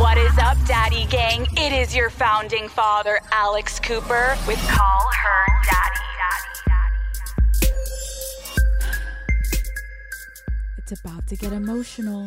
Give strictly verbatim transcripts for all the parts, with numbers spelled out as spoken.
What is up, Daddy Gang? It is your founding father, Alex Cooper, with Call Her Daddy. It's about to get emotional.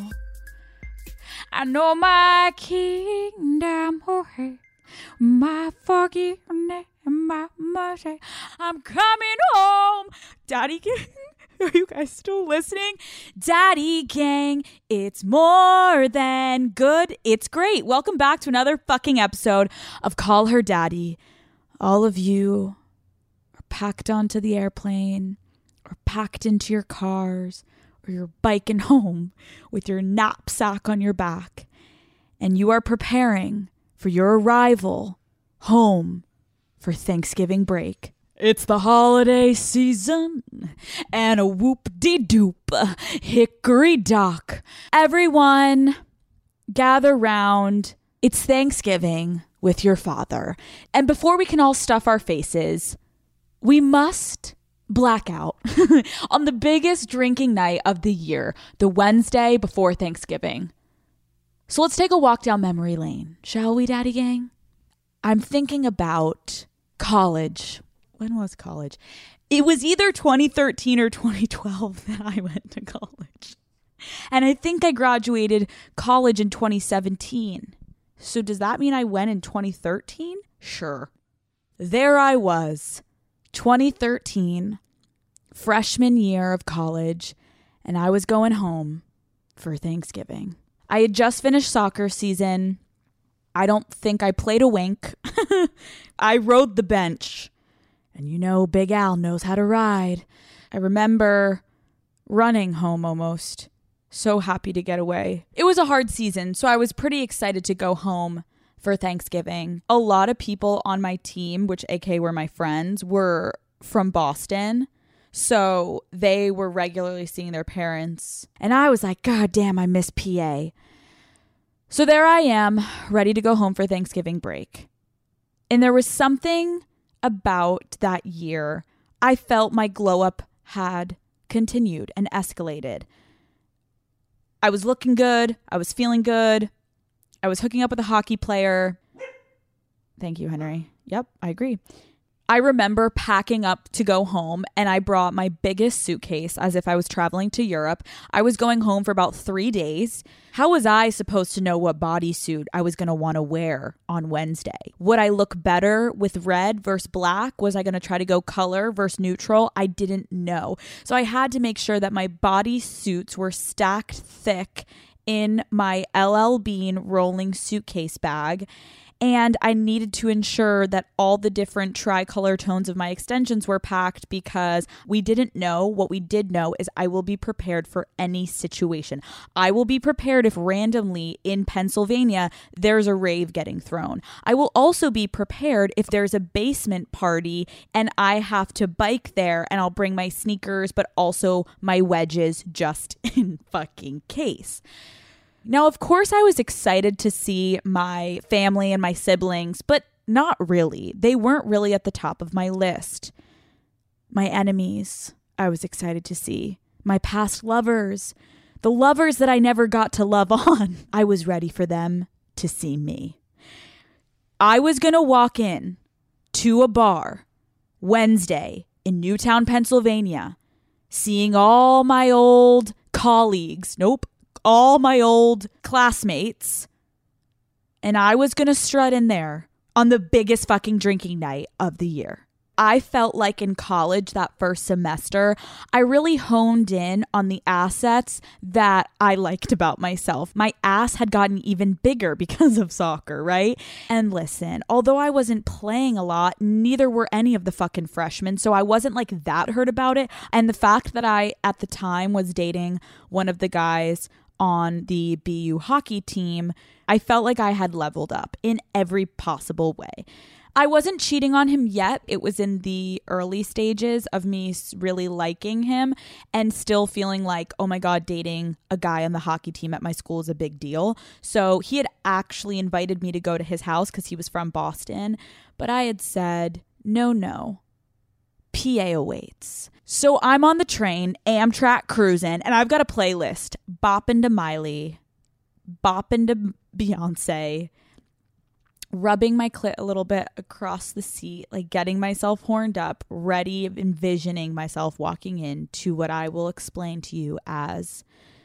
I know my kingdom, oh hey, my forgiveness, my mercy. I'm coming home. Daddy Gang, are you guys still listening? Daddy Gang, it's more than good. It's great. Welcome back to another fucking episode of Call Her Daddy. All of you are packed onto the airplane or packed into your cars, or you're biking home with your knapsack on your back, and you are preparing for your arrival home for Thanksgiving break. It's the holiday season, and a whoop-de-doop, hickory dock. Everyone, gather round. It's Thanksgiving with your father. And before we can all stuff our faces, we must blackout on the biggest drinking night of the year, the Wednesday before Thanksgiving. So let's take a walk down memory lane, shall we, Daddy Gang? I'm thinking about college. When was college? It was either twenty thirteen or twenty twelve that I went to college. And I think I graduated college in twenty seventeen. So does that mean I went in twenty thirteen? Sure. There I was. twenty thirteen, freshman year of college, and I was going home for Thanksgiving. I had just finished soccer season. I don't think I played a wink. I rode the bench, and you know Big Al knows how to ride. I remember running home almost, so happy to get away. It was a hard season, so I was pretty excited to go home for Thanksgiving. A lot of people on my team, which A K were my friends, were from Boston. So they were regularly seeing their parents. And I was like, God damn, I miss P A. So there I am, ready to go home for Thanksgiving break. And there was something about that year. I felt my glow up had continued and escalated. I was looking good. I was feeling good. I was hooking up with a hockey player. Thank you, Henry. Yep, I agree. I remember packing up to go home, and I brought my biggest suitcase as if I was traveling to Europe. I was going home for about three days. How was I supposed to know what bodysuit I was going to want to wear on Wednesday? Would I look better with red versus black? Was I going to try to go color versus neutral? I didn't know. So I had to make sure that my bodysuits were stacked thick in my L L Bean rolling suitcase bag. And I needed to ensure that all the different tricolor tones of my extensions were packed because we didn't know. What we did know is I will be prepared for any situation. I will be prepared if randomly in Pennsylvania there's a rave getting thrown. I will also be prepared if there's a basement party and I have to bike there, and I'll bring my sneakers but also my wedges just in fucking case. Now, of course, I was excited to see my family and my siblings, but not really. They weren't really at the top of my list. My enemies, I was excited to see. My past lovers, the lovers that I never got to love on, I was ready for them to see me. I was going to walk in to a bar Wednesday in Newtown, Pennsylvania, seeing all my old colleagues. Nope. all my old classmates, and I was going to strut in there on the biggest fucking drinking night of the year. I felt like in college that first semester, I really honed in on the assets that I liked about myself. My ass had gotten even bigger because of soccer, right? And listen, although I wasn't playing a lot, neither were any of the fucking freshmen, so I wasn't like that hurt about it. And the fact that I, at the time, was dating one of the guys on the B U hockey team, I felt like I had leveled up in every possible way. I wasn't cheating on him yet. It was in the early stages of me really liking him and still feeling like, oh my God, dating a guy on the hockey team at my school is a big deal. So he had actually invited me to go to his house because he was from Boston. But I had said, no, no, P A awaits. So I'm on the train, Amtrak cruising, and I've got a playlist, bopping to Miley, bopping to Beyonce, rubbing my clit a little bit across the seat, like getting myself horned up, ready, envisioning myself walking into what I will explain to you as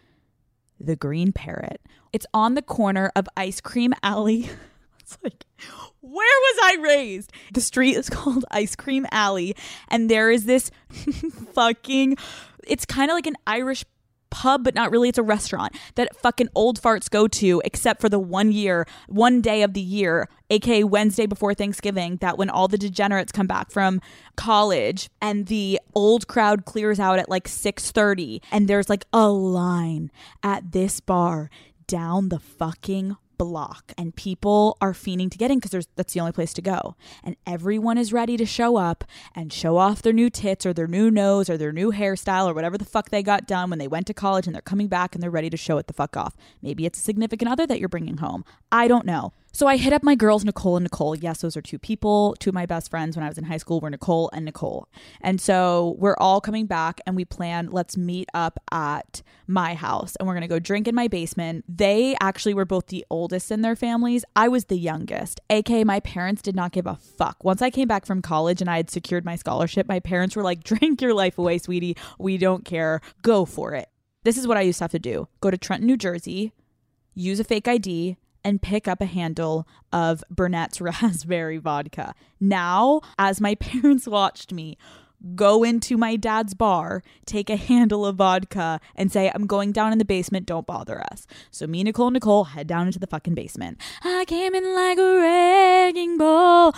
the Green Parrot. It's on the corner of Ice Cream Alley. It's like, where was I raised? The street is called Ice Cream Alley, and there is this fucking, it's kind of like an Irish pub, but not really. It's a restaurant that fucking old farts go to, except for the one year, one day of the year, aka Wednesday before Thanksgiving, that when all the degenerates come back from college and the old crowd clears out at like six thirty, and there's like a line at this bar down the fucking block, and people are fiending to get in because there's that's the only place to go, and everyone is ready to show up and show off their new tits or their new nose or their new hairstyle or whatever the fuck they got done when they went to college, and they're coming back and they're ready to show it the fuck off. Maybe it's a significant other that you're bringing home. I don't know. So I hit up my girls, Nicole and Nicole. Yes, those are two people. Two of my best friends when I was in high school were Nicole and Nicole. And so we're all coming back, and we plan, let's meet up at my house, and we're going to go drink in my basement. They actually were both the oldest in their families. I was the youngest, aka my parents did not give a fuck. Once I came back from college and I had secured my scholarship, my parents were like, drink your life away, sweetie. We don't care. Go for it. This is what I used to have to do. Go to Trenton, New Jersey, use a fake I D, and pick up a handle of Burnett's Raspberry Vodka. Now, as my parents watched me go into my dad's bar, take a handle of vodka, and say, I'm going down in the basement, don't bother us. So me, Nicole, and Nicole head down into the fucking basement. I came in like a wrecking ball.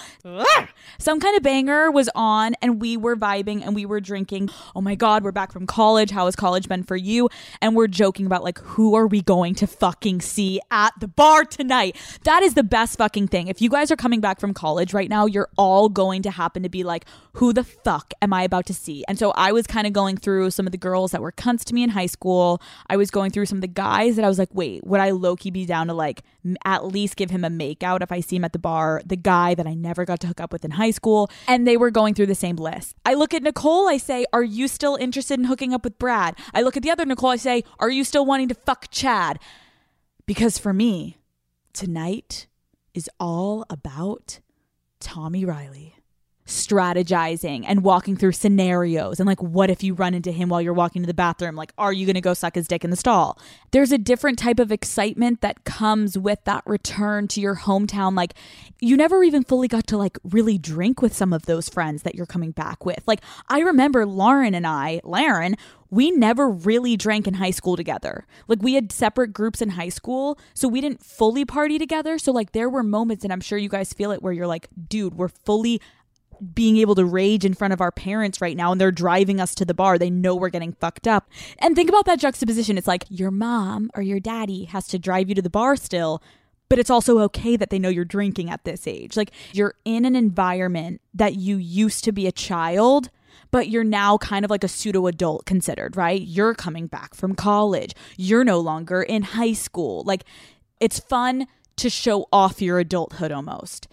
Some kind of banger was on, and we were vibing, and we were drinking. Oh my God, we're back from college. How has college been for you? And we're joking about, like, who are we going to fucking see at the bar tonight? That is the best fucking thing. If you guys are coming back from college right now, you're all going to happen to be like, who the fuck am I about to see? And so I was kind of going through some of the girls that were cunts to me in high school. I was going through some of the guys that I was like, wait, would I low-key be down to like m- at least give him a makeout if I see him at the bar? The guy that I never got to hook up with in high school. And they were going through the same list. I look at Nicole, I say, are you still interested in hooking up with Brad? I look at the other Nicole, I say, are you still wanting to fuck Chad? Because for me, tonight is all about Tommy Riley. Strategizing and walking through scenarios, and like, what if you run into him while you're walking to the bathroom? Like, are you gonna go suck his dick in the stall? There's a different type of excitement that comes with that return to your hometown. Like, you never even fully got to like really drink with some of those friends that you're coming back with. Like, I remember Lauren and I, Lauren, we never really drank in high school together. Like, we had separate groups in high school, so we didn't fully party together. So like, there were moments, and I'm sure you guys feel it, where you're like, dude, we're fully being able to rage in front of our parents right now, and they're driving us to the bar. They know we're getting fucked up. And think about that juxtaposition. It's like your mom or your daddy has to drive you to the bar still, but it's also okay that they know you're drinking at this age. Like, you're in an environment that you used to be a child, but you're now kind of like a pseudo adult considered, right? You're coming back from college. You're no longer in high school. Like, it's fun to show off your adulthood almost.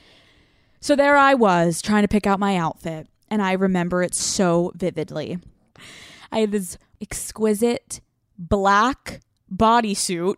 So there I was trying to pick out my outfit, and I remember it so vividly. I had this exquisite black bodysuit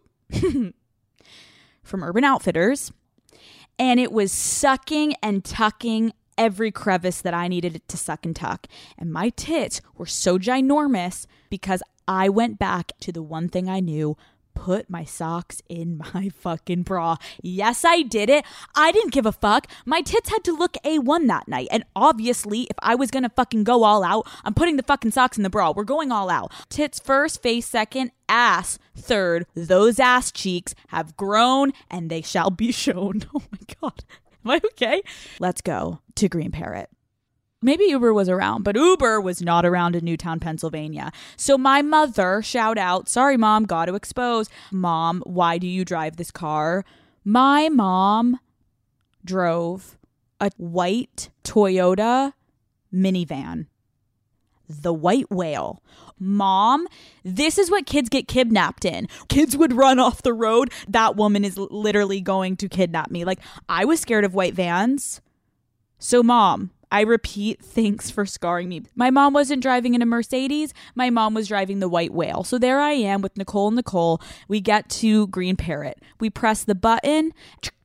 from Urban Outfitters, and it was sucking and tucking every crevice that I needed it to suck and tuck. And my tits were so ginormous because I went back to the one thing I knew: put my socks in my fucking bra. Yes, I did it. I didn't give a fuck. My tits had to look A one that night. And obviously, if I was gonna fucking go all out, I'm putting the fucking socks in the bra. We're going all out. Tits first, face second, ass third. Those ass cheeks have grown and they shall be shown. Oh my God. Am I okay? Let's go to Green Parrot. Maybe Uber was around, but Uber was not around in Newtown, Pennsylvania. So my mother, shout out, sorry, Mom, got to expose. Mom, why do you drive this car? My mom drove a white Toyota minivan, the White Whale. Mom, this is what kids get kidnapped in. Kids would run off the road. That woman is literally going to kidnap me. Like, I was scared of white vans. So Mom, I repeat, thanks for scarring me. My mom wasn't driving in a Mercedes. My mom was driving the White Whale. So there I am with Nicole and Nicole. We get to Green Parrot. We press the button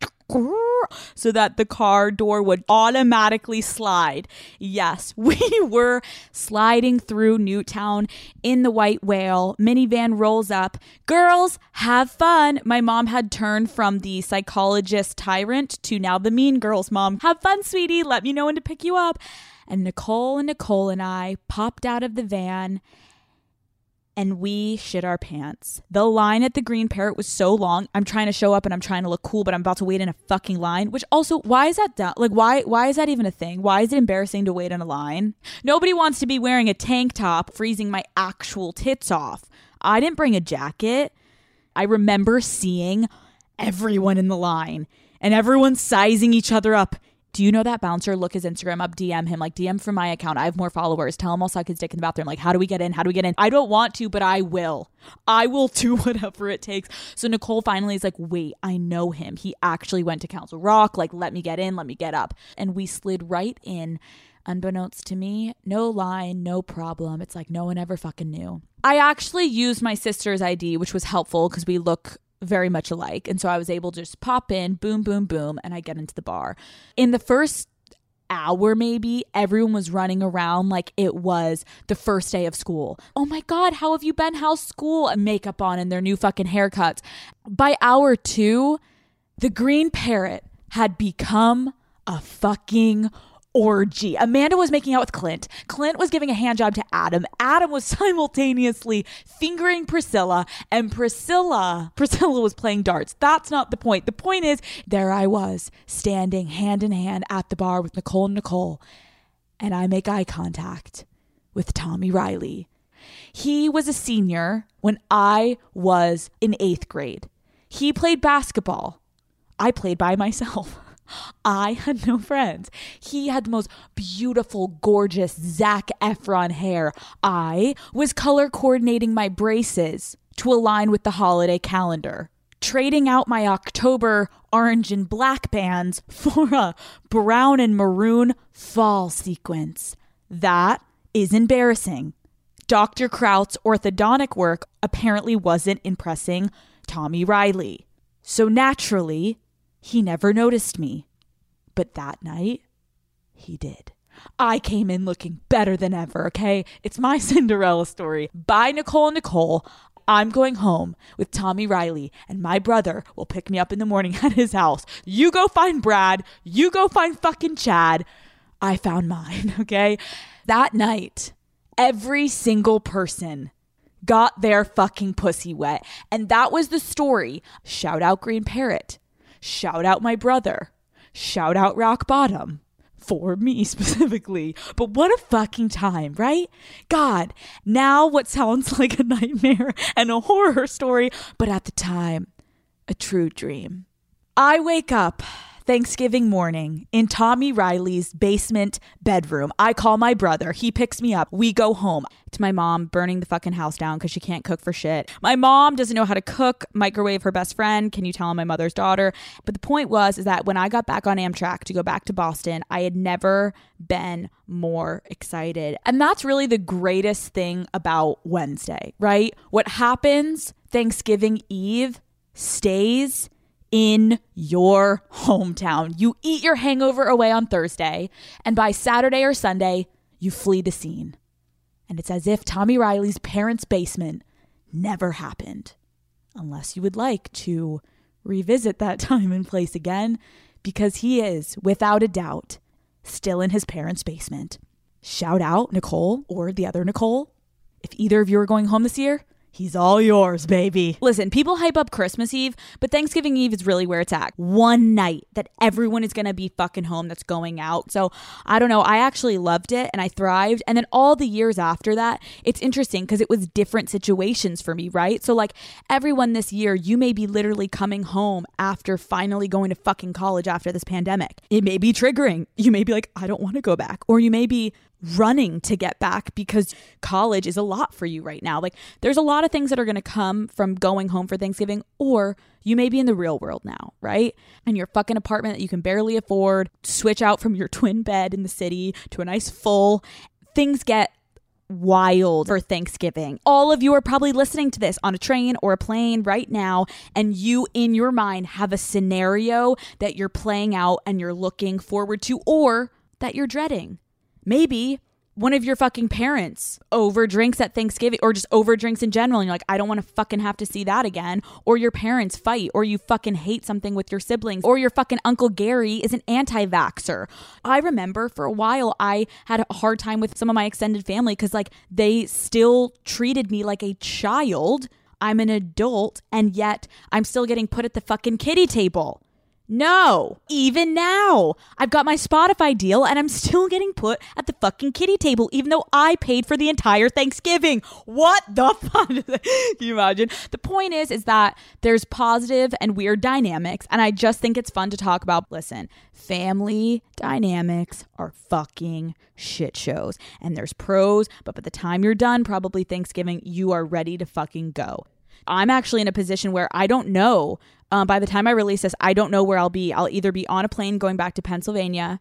so that the car door would automatically slide. Yes, we were sliding through Newtown in the White Whale. Minivan rolls up. Girls, have fun. My mom had turned from the psychologist tyrant to now the mean girls mom. Have fun, sweetie. Let me know when to pick you up. And Nicole and Nicole and I popped out of the van and we shit our pants. The line at the Green Parrot was so long. I'm trying to show up and I'm trying to look cool, but I'm about to wait in a fucking line. Which also, why is that done? Like, why why is that even a thing? Why is it embarrassing to wait in a line? Nobody wants to be wearing a tank top, freezing my actual tits off. I didn't bring a jacket. I remember seeing everyone in the line and everyone sizing each other up. Do you know that bouncer? Look his Instagram up, D M him, like D M from my account. I have more followers. Tell him I'll suck his dick in the bathroom. Like, how do we get in? How do we get in? I don't want to, but I will. I will do whatever it takes. So Nicole finally is like, wait, I know him. He actually went to Council Rock. Like, let me get in. Let me get up. And we slid right in. Unbeknownst to me, no line, no problem. It's like no one ever fucking knew. I actually used my sister's I D, which was helpful because we look very much alike. And so I was able to just pop in, boom, boom, boom, and I get into the bar. In the first hour, maybe, everyone was running around like it was the first day of school. Oh my God, how have you been? How's school? And makeup on and their new fucking haircuts. By hour two, the Green Parrot had become a fucking orgy. Amanda was making out with Clint. Clint was giving a hand job to Adam. Adam was simultaneously fingering Priscilla, and Priscilla, Priscilla was playing darts. That's not the point. The point is, there I was, standing hand in hand at the bar with Nicole and Nicole, and I make eye contact with Tommy Riley. He was a senior when I was in eighth grade. He played basketball. I played by myself. I had no friends. He had the most beautiful, gorgeous Zac Efron hair. I was color coordinating my braces to align with the holiday calendar, trading out my October orange and black bands for a brown and maroon fall sequence. That is embarrassing. Doctor Kraut's orthodontic work apparently wasn't impressing Tommy Riley. So naturally, he never noticed me. But that night, he did. I came in looking better than ever, okay? It's my Cinderella story. Bye, Nicole and Nicole. I'm going home with Tommy Riley, and my brother will pick me up in the morning at his house. You go find Brad. You go find fucking Chad. I found mine, okay? That night, every single person got their fucking pussy wet. And that was the story. Shout out Green Parrot. Shout out my brother. Shout out Rock Bottom. For me specifically. But what a fucking time, right? God, now what sounds like a nightmare and a horror story, but at the time, a true dream. I wake up Thanksgiving morning in Tommy Riley's basement bedroom. I call my brother. He picks me up. We go home. It's my mom burning the fucking house down because she can't cook for shit. My mom doesn't know how to cook. Microwave her best friend. Can you tell I'm my mother's daughter? But the point was is that when I got back on Amtrak to go back to Boston, I had never been more excited. And that's really the greatest thing about Wednesday, right? What happens Thanksgiving Eve stays in your hometown. You eat your hangover away on Thursday, and by Saturday or Sunday, you flee the scene. And it's as if Tommy Riley's parents' basement never happened. Unless you would like to revisit that time and place again, because he is, without a doubt, still in his parents' basement. Shout out Nicole or the other Nicole. If either of you are going home this year, he's all yours, baby. Listen, people hype up Christmas Eve, but Thanksgiving Eve is really where it's at. One night that everyone is going to be fucking home that's going out. So I don't know. I actually loved it and I thrived. And then all the years after that, it's interesting because it was different situations for me, right? So like everyone this year, you may be literally coming home after finally going to fucking college after this pandemic. It may be triggering. You may be like, I don't want to go back. Or you may be running to get back because college is a lot for you right now. Like there's a lot of things that are going to come from going home for Thanksgiving, or you may be in the real world now, right? And your fucking apartment that you can barely afford, switch out from your twin bed in the city to a nice full. Things get wild for Thanksgiving. All of you are probably listening to this on a train or a plane right now, and you in your mind have a scenario that you're playing out and you're looking forward to, or that you're dreading. Maybe one of your fucking parents over drinks at Thanksgiving, or just over drinks in general, and you're like, I don't want to fucking have to see that again. Or your parents fight, or you fucking hate something with your siblings, or your fucking Uncle Gary is an anti-vaxxer. I remember for a while I had a hard time with some of my extended family because like they still treated me like a child. I'm an adult, and yet I'm still getting put at the fucking kiddie table. No, even now, I've got my Spotify deal and I'm still getting put at the fucking kiddie table, even though I paid for the entire Thanksgiving. What the fuck? Can you imagine? The point is, is that there's positive and weird dynamics, and I just think it's fun to talk about. Listen, family dynamics are fucking shit shows, and there's pros, but by the time you're done, probably Thanksgiving, you are ready to fucking go. I'm actually in a position where I don't know. Um, by the time I release this, I don't know where I'll be. I'll either be on a plane going back to Pennsylvania,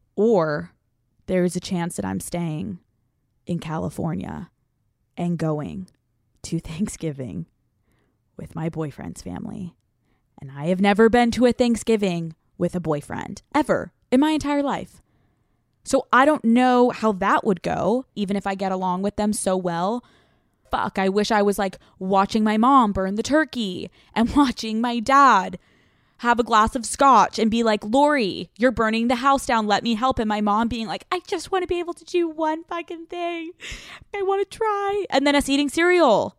or there's a chance that I'm staying in California and going to Thanksgiving with my boyfriend's family. And I have never been to a Thanksgiving with a boyfriend ever in my entire life. So I don't know how that would go, even if I get along with them so well. Fuck, I wish I was like watching my mom burn the turkey and watching my dad have a glass of scotch and be like, Lori, you're burning the house down. Let me help. And my mom being like, I just want to be able to do one fucking thing. I want to try. And then us eating cereal.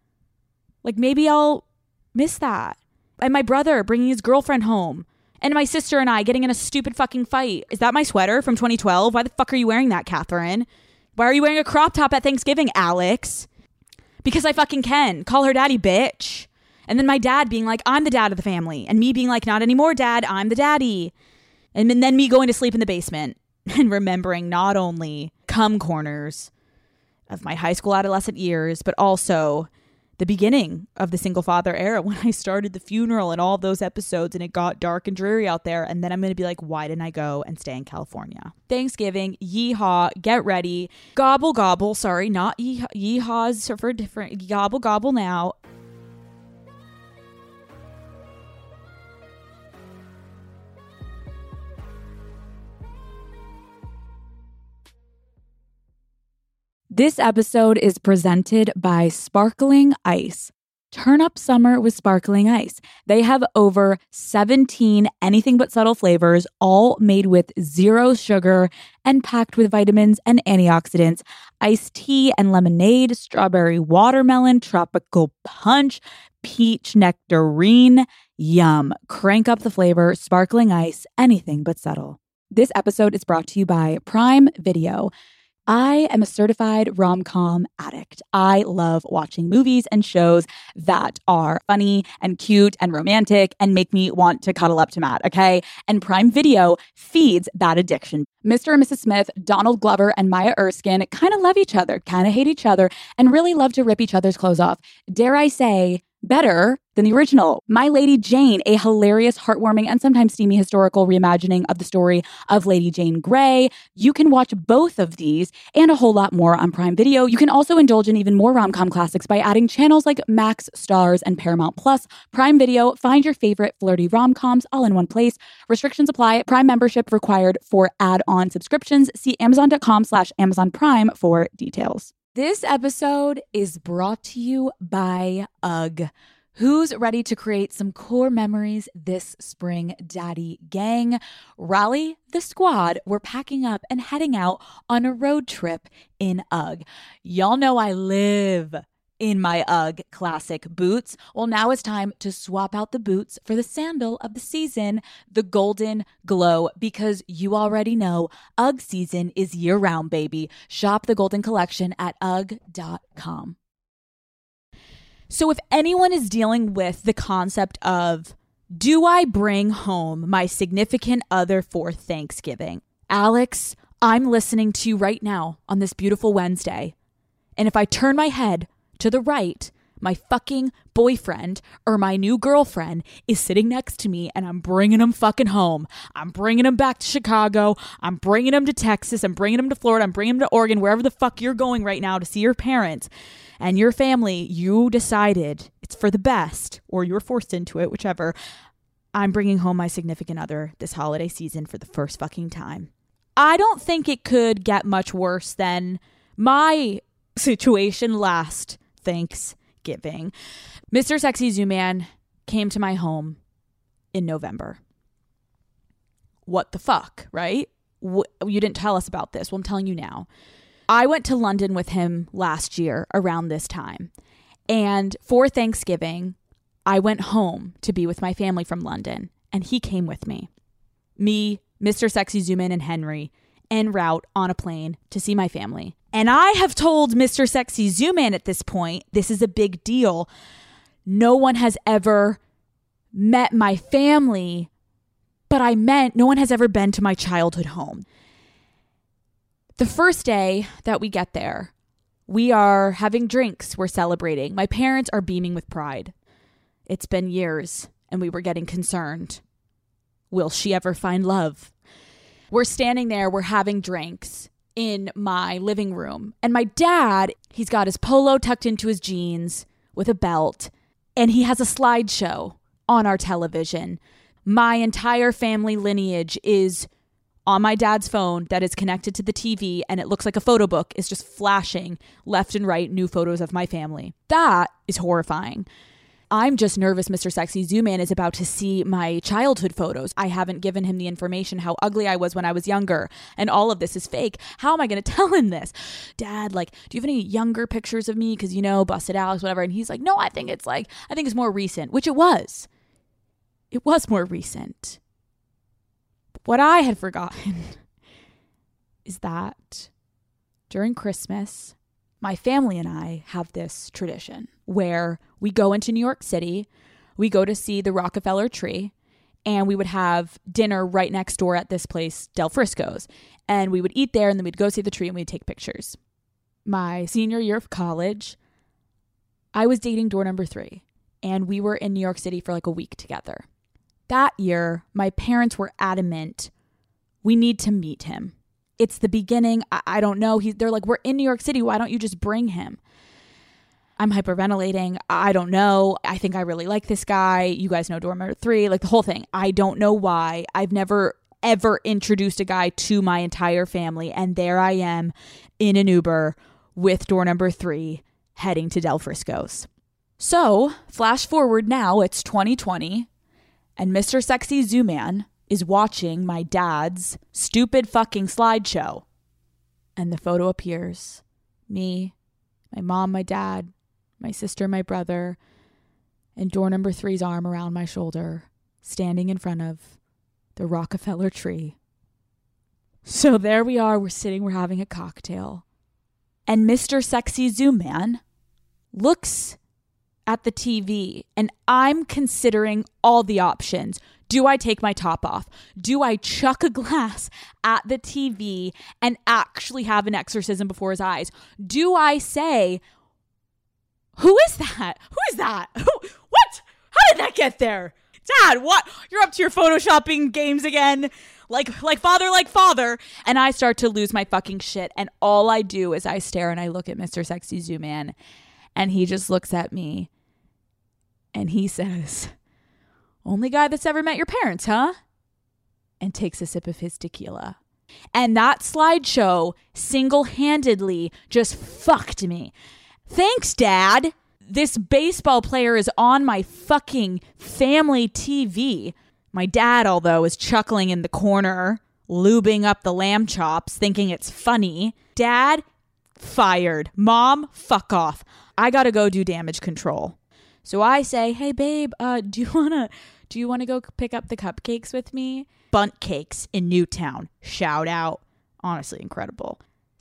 Like maybe I'll miss that. And my brother bringing his girlfriend home. And my sister and I getting in a stupid fucking fight. Is that my sweater from twenty twelve? Why the fuck are you wearing that, Catherine? Why are you wearing a crop top at Thanksgiving, Alex? Because I fucking can. Call her daddy, bitch. And then my dad being like, I'm the dad of the family. And me being like, not anymore, dad. I'm the daddy. And then me going to sleep in the basement and remembering not only cum corners of my high school adolescent years, but also the beginning of the single father era when I started the funeral and all those episodes and it got dark and dreary out there. And then I'm going to be like, why didn't I go and stay in California? Thanksgiving, yeehaw, get ready. Gobble, gobble. Sorry, not yeehaw. Yeehaws for different. Gobble, gobble now. This episode is presented by Sparkling Ice. Turn up summer with Sparkling Ice. They have over seventeen anything but subtle flavors, all made with zero sugar and packed with vitamins and antioxidants. Iced tea and lemonade, strawberry watermelon, tropical punch, peach nectarine. Yum. Crank up the flavor. Sparkling Ice, anything but subtle. This episode is brought to you by Prime Video. I am a certified rom-com addict. I love watching movies and shows that are funny and cute and romantic and make me want to cuddle up to Matt, okay? And Prime Video feeds that addiction. Mister and Missus Smith, Donald Glover, and Maya Erskine kind of love each other, kind of hate each other, and really love to rip each other's clothes off. Dare I say, better than the original. My Lady Jane, a hilarious, heartwarming, and sometimes steamy historical reimagining of the story of Lady Jane Grey. You can watch both of these and a whole lot more on Prime Video. You can also indulge in even more rom-com classics by adding channels like Max, Stars, and Paramount Plus. Prime Video, find your favorite flirty rom-coms all in one place. Restrictions apply. Prime membership required for add-on subscriptions. See amazon.com slash Amazon Prime for details. This episode is brought to you by UGG. Who's ready to create some core memories this spring, Daddy Gang? Rally the squad. We're packing up and heading out on a road trip in UGG. Y'all know I live in my UGG classic boots. Well, now it's time to swap out the boots for the sandal of the season, the Golden Glow, because you already know UGG season is year-round, baby. Shop the Golden Collection at ugg dot com. So if anyone is dealing with the concept of, do I bring home my significant other for Thanksgiving? Alex, I'm listening to you right now on this beautiful Wednesday. And if I turn my head to the right, my fucking boyfriend or my new girlfriend is sitting next to me and I'm bringing him fucking home. I'm bringing him back to Chicago. I'm bringing him to Texas. I'm bringing him to Florida. I'm bringing him to Oregon, wherever the fuck you're going right now to see your parents and your family. You decided it's for the best, or you were forced into it, whichever. I'm bringing home my significant other this holiday season for the first fucking time. I don't think it could get much worse than my situation last Thanksgiving. Giving. Mister Sexy Zoo Man came to my home in November. What the fuck, right? Wh- you didn't tell us about this. Well, I'm telling you now. I went to London with him last year around this time. And for Thanksgiving, I went home to be with my family from London. And he came with me. Me, Mister Sexy Zoo Man, and Henry en route on a plane to see my family. And I have told Mister Sexy Zoo Man at this point, this is a big deal. No one has ever met my family, but I meant no one has ever been to my childhood home. The first day that we get there, we are having drinks. We're celebrating. My parents are beaming with pride. It's been years and we were getting concerned. Will she ever find love? We're standing there. We're having drinks in my living room. And my dad, he's got his polo tucked into his jeans with a belt, and he has a slideshow on our television. My entire family lineage is on my dad's phone that is connected to the T V, and it looks like a photo book is just flashing left and right new photos of my family. That is horrifying. I'm just nervous Mister Sexy Zoo Man is about to see my childhood photos. I haven't given him the information how ugly I was when I was younger, and all of this is fake. How am I going to tell him this? Dad, like, do you have any younger pictures of me? Because, you know, busted Alex, whatever. And he's like, no, I think it's like, I think it's more recent, which it was. It was more recent. But what I had forgotten is that during Christmas, my family and I have this tradition where we go into New York City, we go to see the Rockefeller tree, and we would have dinner right next door at this place, Del Frisco's. And we would eat there, and then we'd go see the tree, and we'd take pictures. My senior year of college, I was dating door number three, and we were in New York City for like a week together. That year, my parents were adamant, we need to meet him. It's the beginning. I, I don't know. He, they're like, we're in New York City. Why don't you just bring him? I'm hyperventilating. I don't know. I think I really like this guy. You guys know door number three, like the whole thing. I don't know why. I've never, ever introduced a guy to my entire family. And there I am in an Uber with door number three heading to Del Frisco's. So flash forward now, it's twenty twenty, and Mister Sexy Zoo Man is watching my dad's stupid fucking slideshow. And the photo appears. Me, my mom, my dad, my sister, my brother, and door number three's arm around my shoulder, standing in front of the Rockefeller tree. So there we are, we're sitting, we're having a cocktail. And Mister Sexy Zoo Man looks at the T V, and I'm considering all the options. Do I take my top off? Do I chuck a glass at the T V and actually have an exorcism before his eyes? Do I say, who is that? Who is that? Who, what? How did that get there? Dad, what? You're up to your photoshopping games again? Like, like father, like father. And I start to lose my fucking shit. And all I do is I stare and I look at Mister Sexy Zoo Man. And he just looks at me. And he says, only guy that's ever met your parents, huh? And takes a sip of his tequila. And that slideshow single-handedly just fucked me. Thanks, Dad. This baseball player is on my fucking family T V. My dad, although, is chuckling in the corner, lubing up the lamb chops, thinking it's funny. Dad, fired. Mom, fuck off. I gotta go do damage control. So I say, hey, babe, uh, do you wanna do you wanna go pick up the cupcakes with me? Bunt Cakes in Newtown. Shout out. Honestly, incredible.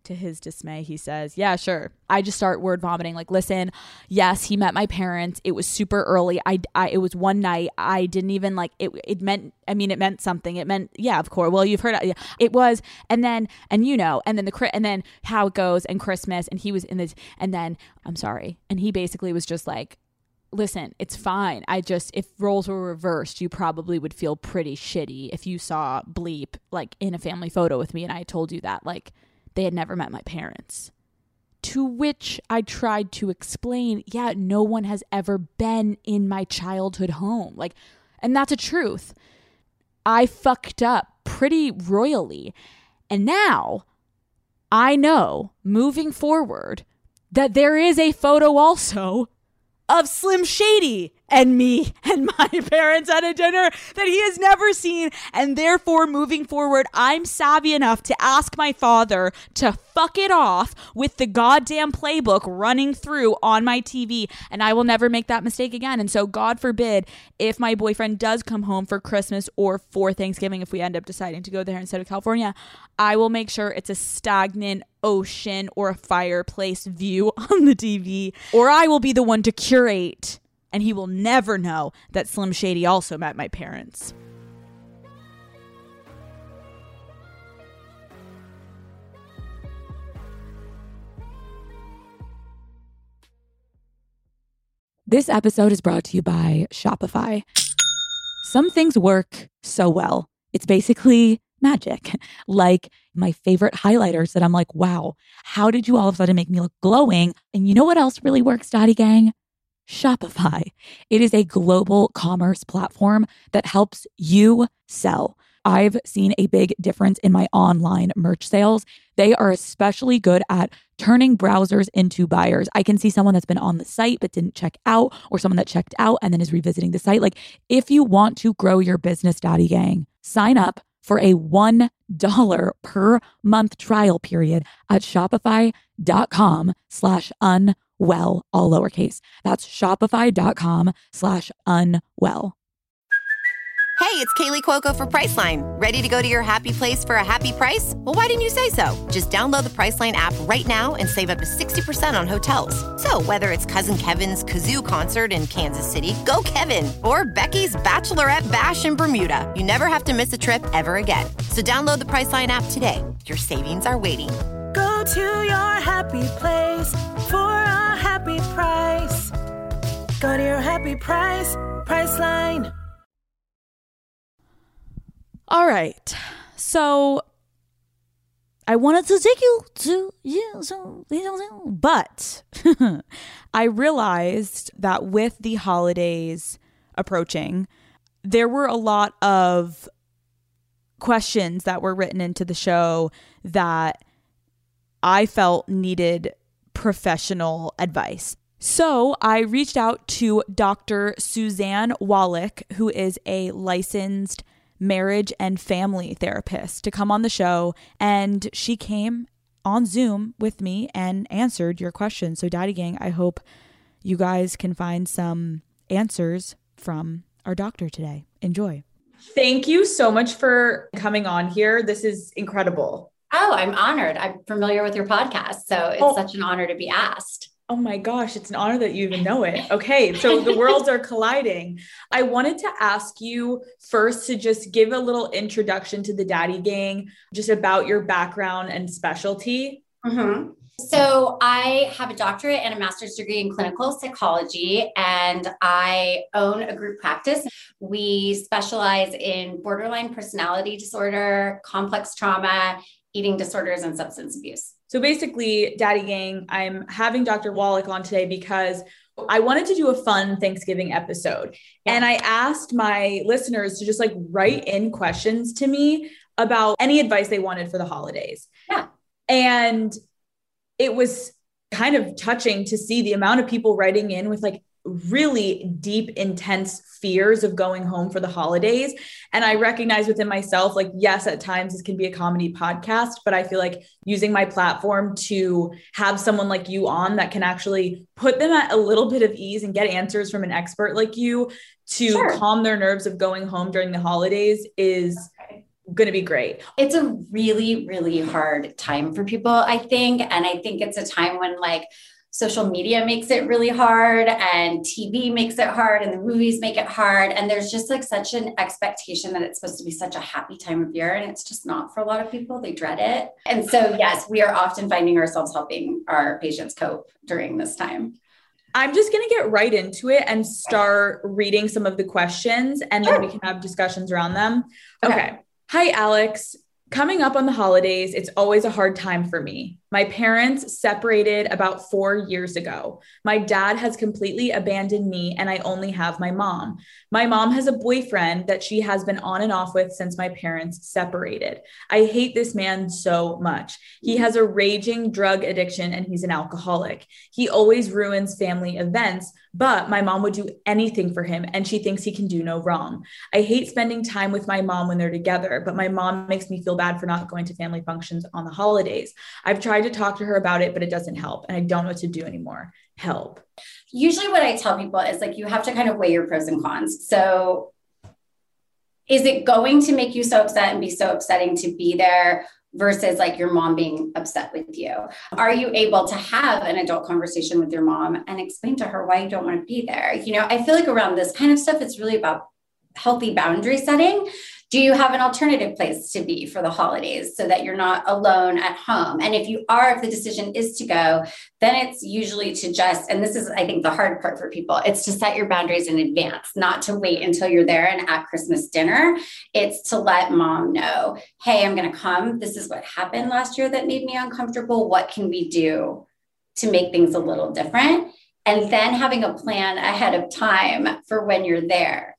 to his dismay, he says, yeah, sure. I just start word vomiting. Like, listen, yes, he met my parents. It was super early. I, I it was one night. I didn't even like it. It meant, I mean, it meant something. It meant, yeah, of course. Well, you've heard it. It was. And then, and you know, and then the, and then how it goes and Christmas. And he was in this, and then I'm sorry. And he basically was just like, listen, it's fine. I just, if roles were reversed, you probably would feel pretty shitty if you saw Bleep like in a family photo with me and I told you that like they had never met my parents. To which I tried to explain, yeah, no one has ever been in my childhood home. Like, and that's a truth. I fucked up pretty royally. And now I know moving forward that there is a photo also of Slim Shady and me and my parents at a dinner that he has never seen. And therefore, moving forward, I'm savvy enough to ask my father to fuck it off with the goddamn playbook running through on my T V. And I will never make that mistake again. And so God forbid if my boyfriend does come home for Christmas or for Thanksgiving, if we end up deciding to go there instead of California, I will make sure it's a stagnant ocean or a fireplace view on the T V, or I will be the one to curate, and he will never know that Slim Shady also met my parents. This episode is brought to you by Shopify. Some things work so well. It's basically magic. Like my favorite highlighters that I'm like, wow, how did you all of a sudden make me look glowing? And you know what else really works, Daddy Gang? Shopify. It is a global commerce platform that helps you sell. I've seen a big difference in my online merch sales. They are especially good at turning browsers into buyers. I can see someone that's been on the site but didn't check out, or someone that checked out and then is revisiting the site. Like, if you want to grow your business, Daddy Gang, sign up for a one dollar per month trial period at shopify.com slash unwell, all lowercase. That's shopify.com slash unwell. Hey, it's Kaylee Cuoco for Priceline. Ready to go to your happy place for a happy price? Well, why didn't you say so? Just download the Priceline app right now and save up to sixty percent on hotels. So whether it's Cousin Kevin's Kazoo Concert in Kansas City, go Kevin, or Becky's Bachelorette Bash in Bermuda, you never have to miss a trip ever again. So download the Priceline app today. Your savings are waiting. Go to your happy place for a happy price. Go to your happy price, Priceline. All right, so I wanted to take you to, yeah, so, but I realized that with the holidays approaching, there were a lot of questions that were written into the show that I felt needed professional advice. So I reached out to Doctor Suzanne Wallach, who is a licensed marriage and family therapist, to come on the show, and she came on Zoom with me and answered your questions. So Daddy Gang, I hope you guys can find some answers from our doctor today. Enjoy. Thank you so much for coming on here. This is incredible. Oh, I'm honored. I'm familiar with your podcast, so it's oh. such an honor to be asked. Oh my gosh, it's an honor that you even know it. Okay, so the worlds are colliding. I wanted to ask you first to just give a little introduction to the Daddy Gang, just about your background and specialty. Mm-hmm. So I have a doctorate and a master's degree in clinical psychology, and I own a group practice. We specialize in borderline personality disorder, complex trauma, eating disorders, and substance abuse. So basically, Daddy Gang, I'm having Doctor Wallach on today because I wanted to do a fun Thanksgiving episode. Yeah. And I asked my listeners to just like write in questions to me about any advice they wanted for the holidays. Yeah. And it was kind of touching to see the amount of people writing in with like really deep, intense fears of going home for the holidays. And I recognize within myself, like, yes, at times this can be a comedy podcast, but I feel like using my platform to have someone like you on that can actually put them at a little bit of ease and get answers from an expert like you to sure. calm their nerves of going home during the holidays is okay. going to be great. It's a really, really hard time for people, I think. And I think it's a time when like social media makes it really hard and T V makes it hard and the movies make it hard. And there's just like such an expectation that it's supposed to be such a happy time of year. And it's just not for a lot of people. They dread it. And so, yes, we are often finding ourselves helping our patients cope during this time. I'm just going to get right into it and start reading some of the questions, and then Sure. we can have discussions around them. Okay. Okay. Hi, Alex. Coming up on the holidays, it's always a hard time for me. My parents separated about four years ago. My dad has completely abandoned me, and I only have my mom. My mom has a boyfriend that she has been on and off with since my parents separated. I hate this man so much. He has a raging drug addiction and he's an alcoholic. He always ruins family events, but my mom would do anything for him and she thinks he can do no wrong. I hate spending time with my mom when they're together, but my mom makes me feel bad for not going to family functions on the holidays. I've tried to talk to her about it, but it doesn't help. And I don't know what to do anymore. Help. Usually what I tell people is like, you have to kind of weigh your pros and cons. So is it going to make you so upset and be so upsetting to be there versus like your mom being upset with you? Are you able to have an adult conversation with your mom and explain to her why you don't want to be there? You know, I feel like around this kind of stuff, it's really about healthy boundary setting. Do you have an alternative place to be for the holidays so that you're not alone at home? And if you are, if the decision is to go, then it's usually to just, and this is, I think, the hard part for people, it's to set your boundaries in advance, not to wait until you're there and at Christmas dinner. It's to let mom know, hey, I'm going to come. This is what happened last year that made me uncomfortable. What can we do to make things a little different? And then having a plan ahead of time for when you're there.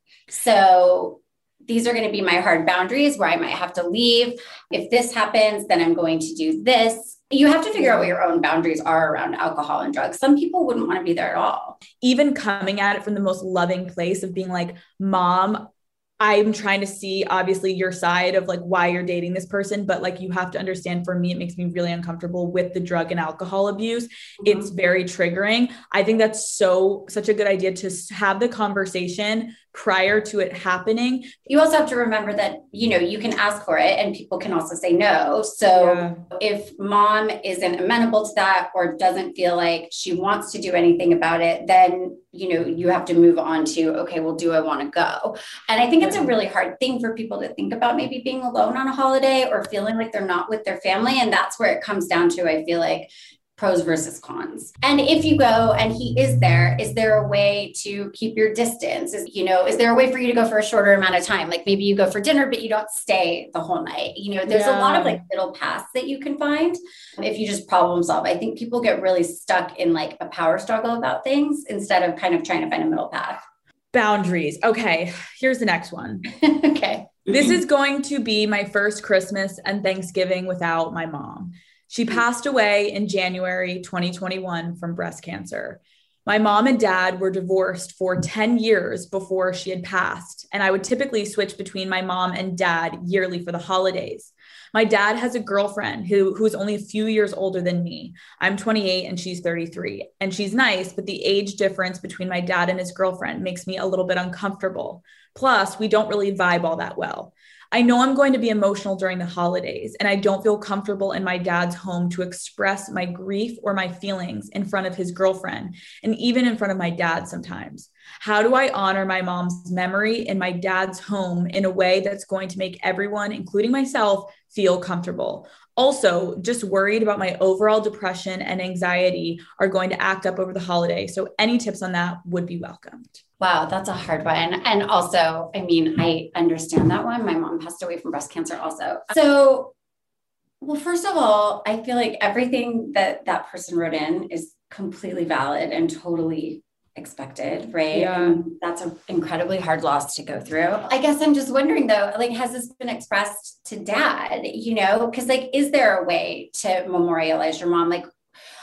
So these are going to be my hard boundaries where I might have to leave. If this happens, then I'm going to do this. You have to figure out what your own boundaries are around alcohol and drugs. Some people wouldn't want to be there at all. Even coming at it from the most loving place of being like, Mom, I'm trying to see obviously your side of like why you're dating this person, but like, you have to understand, for me, it makes me really uncomfortable with the drug and alcohol abuse. Mm-hmm. It's very triggering. I think that's so, such a good idea to have the conversation prior to it happening. You also have to remember that, you know, you can ask for it and people can also say no. So yeah. If mom isn't amenable to that or doesn't feel like she wants to do anything about it, then, you know, you have to move on to, okay, well, do I want to go? And I think it's a really hard thing for people to think about, maybe being alone on a holiday or feeling like they're not with their family. And that's where it comes down to, I feel like, pros versus cons. And if you go and he is there, is there a way to keep your distance? Is, you know, is there a way for you to go for a shorter amount of time? Like maybe you go for dinner, but you don't stay the whole night. You know, there's yeah. a lot of like middle paths that you can find if you just problem solve. I think people get really stuck in like a power struggle about things instead of kind of trying to find a middle path. Boundaries. Okay. Here's the next one. Okay. This is going to be my first Christmas and Thanksgiving without my mom. She passed away in January twenty twenty-one from breast cancer. My mom and dad were divorced for ten years before she had passed, and I would typically switch between my mom and dad yearly for the holidays. My dad has a girlfriend who, who is only a few years older than me. I'm twenty-eight and she's thirty-three, and she's nice, but the age difference between my dad and his girlfriend makes me a little bit uncomfortable. Plus, we don't really vibe all that well. I know I'm going to be emotional during the holidays, and I don't feel comfortable in my dad's home to express my grief or my feelings in front of his girlfriend, and even in front of my dad sometimes. How do I honor my mom's memory in my dad's home in a way that's going to make everyone, including myself, feel comfortable? Also, just worried about my overall depression and anxiety are going to act up over the holiday. So any tips on that would be welcomed. Wow, that's a hard one. And also, I mean, I understand that one. My mom passed away from breast cancer also. So, well, first of all, I feel like everything that that person wrote in is completely valid and totally expected, right? Yeah. And that's an incredibly hard loss to go through. I guess I'm just wondering though, like, has this been expressed to dad, you know, because like, is there a way to memorialize your mom? Like,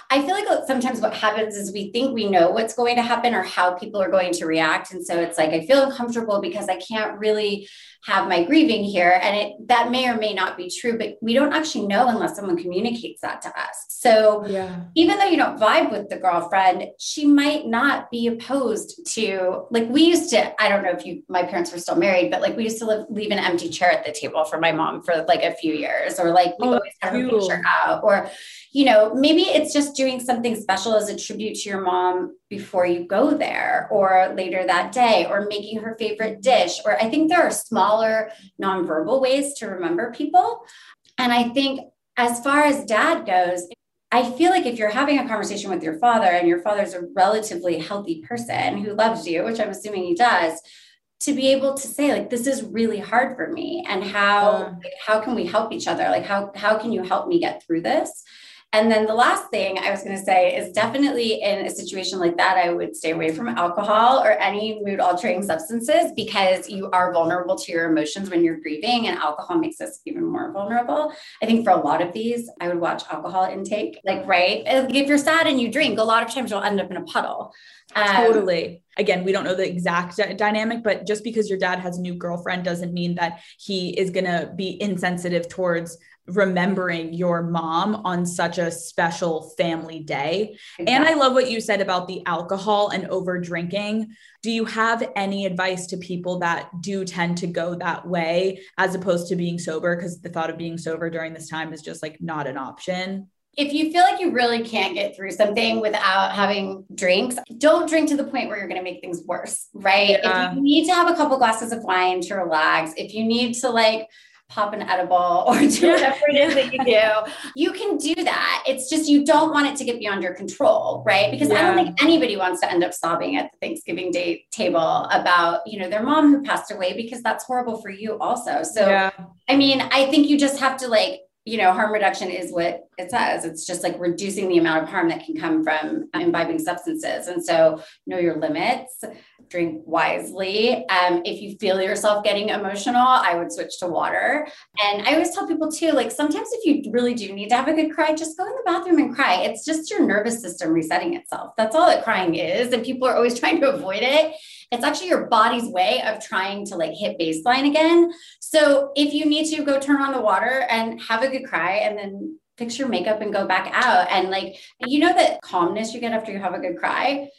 I feel like sometimes what happens is we think we know what's going to happen or how people are going to react. And so it's like, I feel uncomfortable because I can't really have my grieving here. And it, that may or may not be true, but we don't actually know unless someone communicates that to us. So Yeah. even though you don't vibe with the girlfriend, she might not be opposed to, like, we used to, I don't know if you, my parents were still married, but like we used to live, leave an empty chair at the table for my mom for like a few years, or like we Oh, always had her cute. picture out, or, you know, maybe it's just doing something special as a tribute to your mom before you go there, or later that day, or making her favorite dish. Or I think there are smaller nonverbal ways to remember people. And I think as far as dad goes, I feel like if you're having a conversation with your father and your father's a relatively healthy person who loves you, which I'm assuming he does, to be able to say, like, this is really hard for me, and how, Yeah. like, how can we help each other? Like, how, how can you help me get through this? And then the last thing I was going to say is definitely in a situation like that, I would stay away from alcohol or any mood altering substances, because you are vulnerable to your emotions when you're grieving, and alcohol makes us even more vulnerable. I think for a lot of these, I would watch alcohol intake, like, right. If you're sad and you drink, a lot of times you'll end up in a puddle. Um, Totally. Again, we don't know the exact d- dynamic, but just because your dad has a new girlfriend doesn't mean that he is going to be insensitive towards remembering your mom on such a special family day. Exactly. And I love what you said about the alcohol and over drinking. Do you have any advice to people that do tend to go that way as opposed to being sober? Because the thought of being sober during this time is just like not an option. If you feel like you really can't get through something without having drinks, don't drink to the point where you're going to make things worse, right? Yeah. If you need to have a couple glasses of wine to relax, if you need to like pop an edible or do whatever it is that you do, you can do that. It's just, you don't want it to get beyond your control, right? Because I don't Yeah. think anybody wants to end up sobbing at the Thanksgiving Day table about, you know, their mom who passed away, because that's horrible for you also. So, Yeah. I mean, I think you just have to, like, you know, harm reduction is what it says. It's just like reducing the amount of harm that can come from imbibing substances. And so know your limits, drink wisely. Um, if you feel yourself getting emotional, I would switch to water. And I always tell people too, like, sometimes if you really do need to have a good cry, just go in the bathroom and cry. It's just your nervous system resetting itself. That's all that crying is. And people are always trying to avoid it. It's actually your body's way of trying to like hit baseline again. So if you need to, go turn on the water and have a good cry, and then fix your makeup and go back out. And like, you know, that calmness you get after you have a good cry.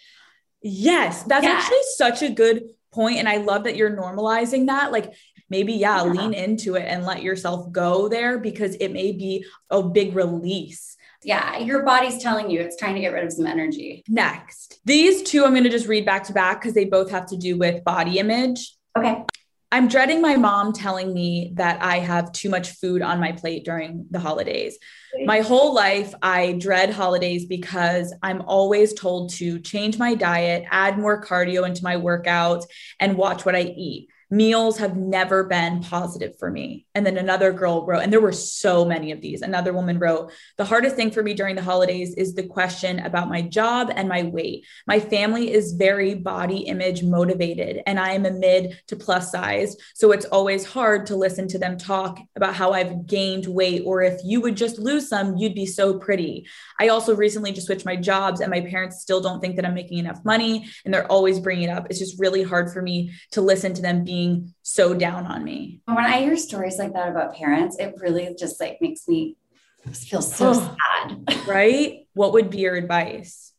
Yes, that's Yeah. actually such a good point. And I love that you're normalizing that. Like maybe, yeah, Yeah. lean into it and let yourself go there, because it may be a big release. Yeah. Your body's telling you it's trying to get rid of some energy. Next, these two, I'm going to just read back to back because they both have to do with body image. Okay. I'm dreading my mom telling me that I have too much food on my plate during the holidays. My whole life, I dread holidays because I'm always told to change my diet, add more cardio into my workouts, and watch what I eat. Meals have never been positive for me. And then another girl wrote, and there were so many of these. Another woman wrote, the hardest thing for me during the holidays is the question about my job and my weight. My family is very body image motivated, and I am a mid to plus size. So it's always hard to listen to them talk about how I've gained weight, or if you would just lose some, you'd be so pretty. I also recently just switched my jobs, and my parents still don't think that I'm making enough money, and they're always bringing it up. It's just really hard for me to listen to them being so down on me. When I hear stories like that about parents, it really just like makes me feel so Oh. sad. Right? What would be your advice?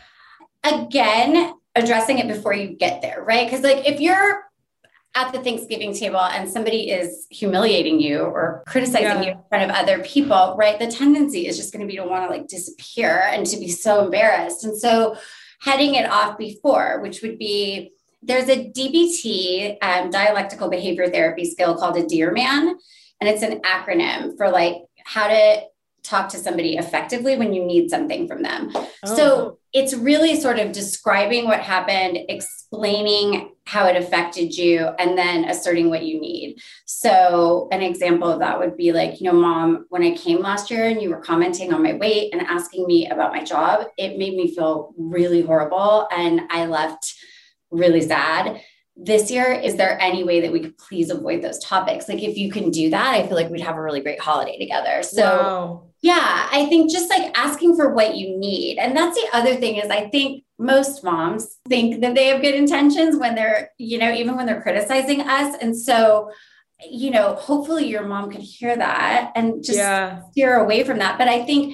Again, addressing it before you get there, right? Because like if you're at the Thanksgiving table and somebody is humiliating you or criticizing Yeah. you in front of other people, right? The tendency is just going to be to want to like disappear and to be so embarrassed. And so heading it off before, which would be, there's a D B T, um, dialectical behavior therapy skill called a Dear Man. And it's an acronym for like how to talk to somebody effectively when you need something from them. Oh. So it's really sort of describing what happened, explaining how it affected you, and then asserting what you need. So an example of that would be like, you know, Mom, when I came last year and you were commenting on my weight and asking me about my job, it made me feel really horrible. And I left really sad. This year, is there any way that we could please avoid those topics? Like if you can do that, I feel like we'd have a really great holiday together. So Wow. Yeah, I think just like asking for what you need. And that's the other thing is I think most moms think that they have good intentions when they're, you know, even when they're criticizing us. And so, you know, hopefully your mom could hear that and just yeah. steer away from that. But I think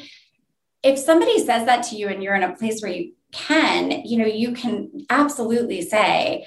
if somebody says that to you and you're in a place where you can, you know, you can absolutely say,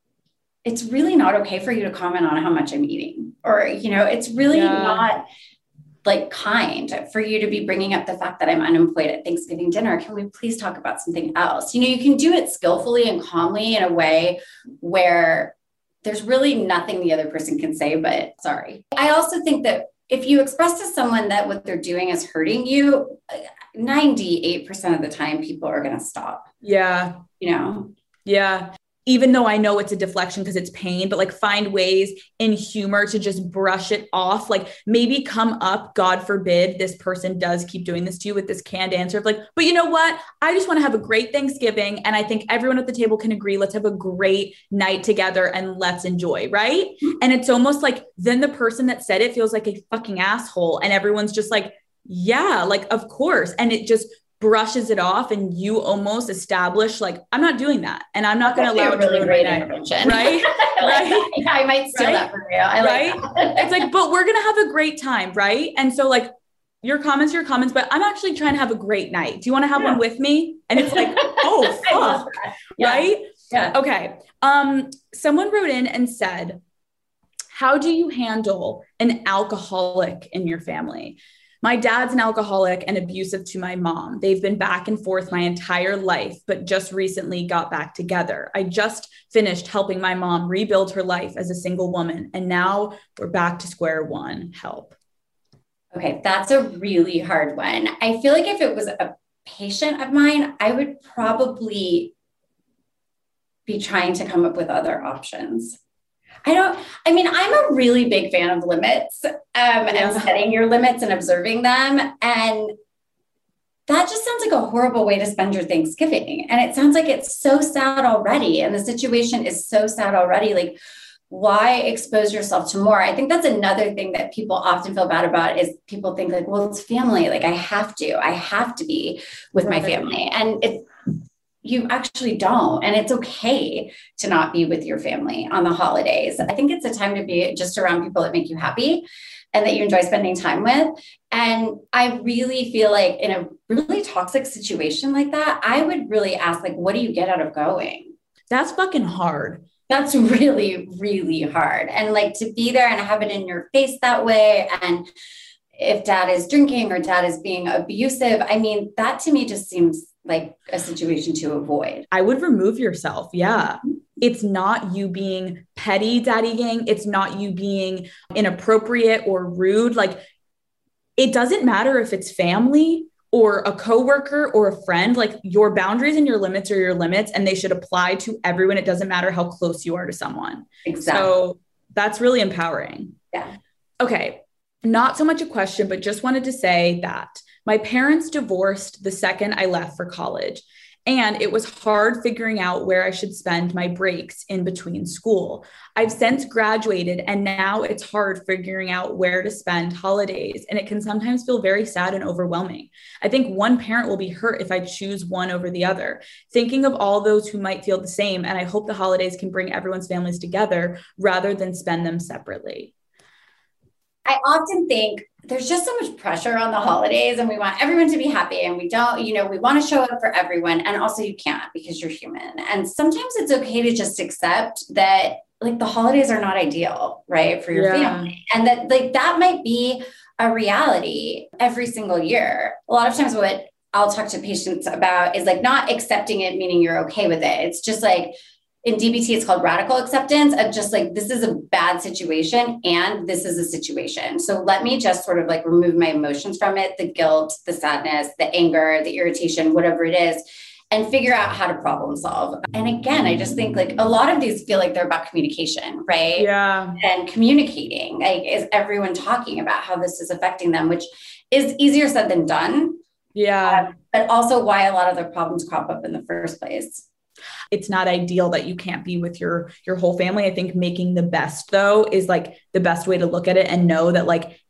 it's really not okay for you to comment on how much I'm eating, or, you know, it's really yeah. not like kind for you to be bringing up the fact that I'm unemployed at Thanksgiving dinner. Can we please talk about something else? You know, you can do it skillfully and calmly in a way where there's really nothing the other person can say, but sorry. I also think that if you express to someone that what they're doing is hurting you, ninety-eight percent of the time people are going to stop. Yeah. You know? Yeah. Even though I know it's a deflection because it's pain, but like find ways in humor to just brush it off. Like maybe come up, God forbid, this person does keep doing this to you with this canned answer of like, but you know what? I just want to have a great Thanksgiving. And I think everyone at the table can agree, let's have a great night together and let's enjoy. Right. Mm-hmm. And it's almost like then the person that said it feels like a fucking asshole. And everyone's just like, yeah, like, of course. And it just brushes it off and you almost establish like, I'm not doing that. And I'm not going to allow it to ruin my night. Right? Like right? Yeah, I might steal right? that from you. I right? like that. It's like, but we're going to have a great time. Right. And so like your comments, your comments, but I'm actually trying to have a great night. Do you want to have yeah. one with me? And it's like, oh, fuck. Yeah. Right. Yeah. Okay. Um, someone wrote in and said, how do you handle an alcoholic in your family? My dad's an alcoholic and abusive to my mom. They've been back and forth my entire life, but just recently got back together. I just finished helping my mom rebuild her life as a single woman, and now we're back to square one. Help. Okay, that's a really hard one. I feel like if it was a patient of mine, I would probably be trying to come up with other options. I don't, I mean, I'm a really big fan of limits um, yeah. and setting your limits and observing them. And that just sounds like a horrible way to spend your Thanksgiving. And it sounds like it's so sad already. And the situation is so sad already. Like, why expose yourself to more? I think that's another thing that people often feel bad about is people think like, well, it's family. Like I have to, I have to be with right. my family. And it's, you actually don't. And it's okay to not be with your family on the holidays. I think it's a time to be just around people that make you happy and that you enjoy spending time with. And I really feel like in a really toxic situation like that, I would really ask, like, what do you get out of going? That's fucking hard. That's really, really hard. And like to be there and have it in your face that way. And if dad is drinking or dad is being abusive, I mean, that to me just seems like a situation to avoid. I would remove yourself. Yeah. Mm-hmm. It's not you being petty, daddy gang. It's not you being inappropriate or rude. Like it doesn't matter if it's family or a coworker or a friend, like your boundaries and your limits are your limits and they should apply to everyone. It doesn't matter how close you are to someone. Exactly. So that's really empowering. Yeah. Okay. Not so much a question, but just wanted to say that my parents divorced the second I left for college, and it was hard figuring out where I should spend my breaks in between school. I've since graduated, and now it's hard figuring out where to spend holidays, and it can sometimes feel very sad and overwhelming. I think one parent will be hurt if I choose one over the other. Thinking of all those who might feel the same, and I hope the holidays can bring everyone's families together rather than spend them separately. I often think there's just so much pressure on the holidays and we want everyone to be happy and we don't, you know, we want to show up for everyone. And also you can't because you're human. And sometimes it's okay to just accept that like the holidays are not ideal, right? For your yeah. family. And that like that might be a reality every single year. A lot of times what I'll talk to patients about is like not accepting it, meaning you're okay with it. It's just like, in D B T, it's called radical acceptance of just like, this is a bad situation and this is a situation. So let me just sort of like remove my emotions from it, the guilt, the sadness, the anger, the irritation, whatever it is, and figure out how to problem solve. And again, I just think like a lot of these feel like they're about communication, right? Yeah. And communicating, like is everyone talking about how this is affecting them, which is easier said than done. Yeah. Um, but also why a lot of the problems crop up in the first place. It's not ideal that you can't be with your, your whole family. I think making the best though is like the best way to look at it and know that like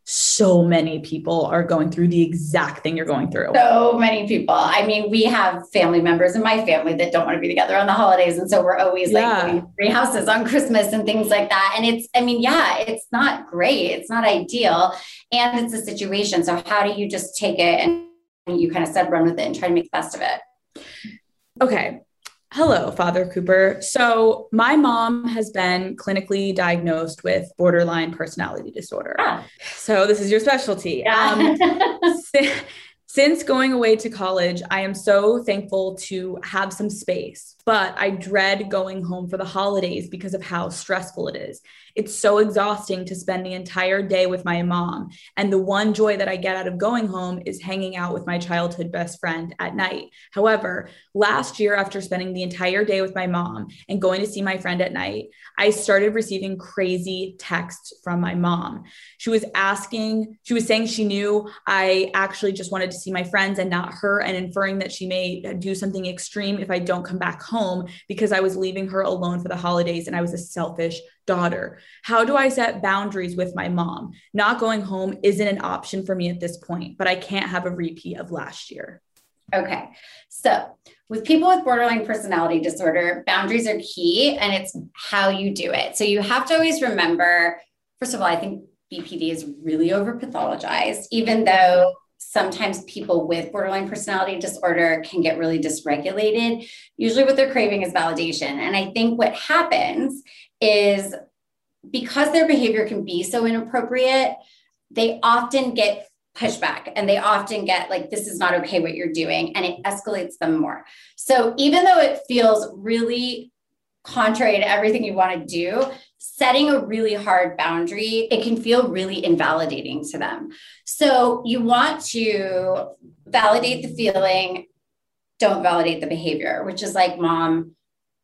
so many people are going through the exact thing you're going through. So many people. I mean, we have family members in my family that don't want to be together on the holidays. And so we're always yeah. like going to three houses on Christmas and things like that. And it's, I mean, yeah, it's not great. It's not ideal. And it's a situation. So how do you just take it and you kind of said, run with it and try to make the best of it? Okay. Hello, Father Cooper. So my mom has been clinically diagnosed with borderline personality disorder. Ah. So this is your specialty. Yeah. Um, since going away to college, I am so thankful to have some space, but I dread going home for the holidays because of how stressful it is. It's so exhausting to spend the entire day with my mom. And the one joy that I get out of going home is hanging out with my childhood best friend at night. However, last year, after spending the entire day with my mom and going to see my friend at night, I started receiving crazy texts from my mom. She was asking, she was saying she knew I actually just wanted to see my friends and not her, and inferring that she may do something extreme if I don't come back home because I was leaving her alone for the holidays and I was a selfish daughter. How do I set boundaries with my mom? Not going home isn't an option for me at this point, but I can't have a repeat of last year. Okay. So with people with borderline personality disorder, boundaries are key, and it's how you do it. So you have to always remember, first of all, I think B P D is really over pathologized, even though sometimes people with borderline personality disorder can get really dysregulated. Usually what they're craving is validation. And I think what happens is because their behavior can be so inappropriate, they often get pushback and they often get like, this is not okay what you're doing. And it escalates them more. So even though it feels really contrary to everything you want to do, setting a really hard boundary, it can feel really invalidating to them. So you want to validate the feeling, don't validate the behavior, which is like, Mom,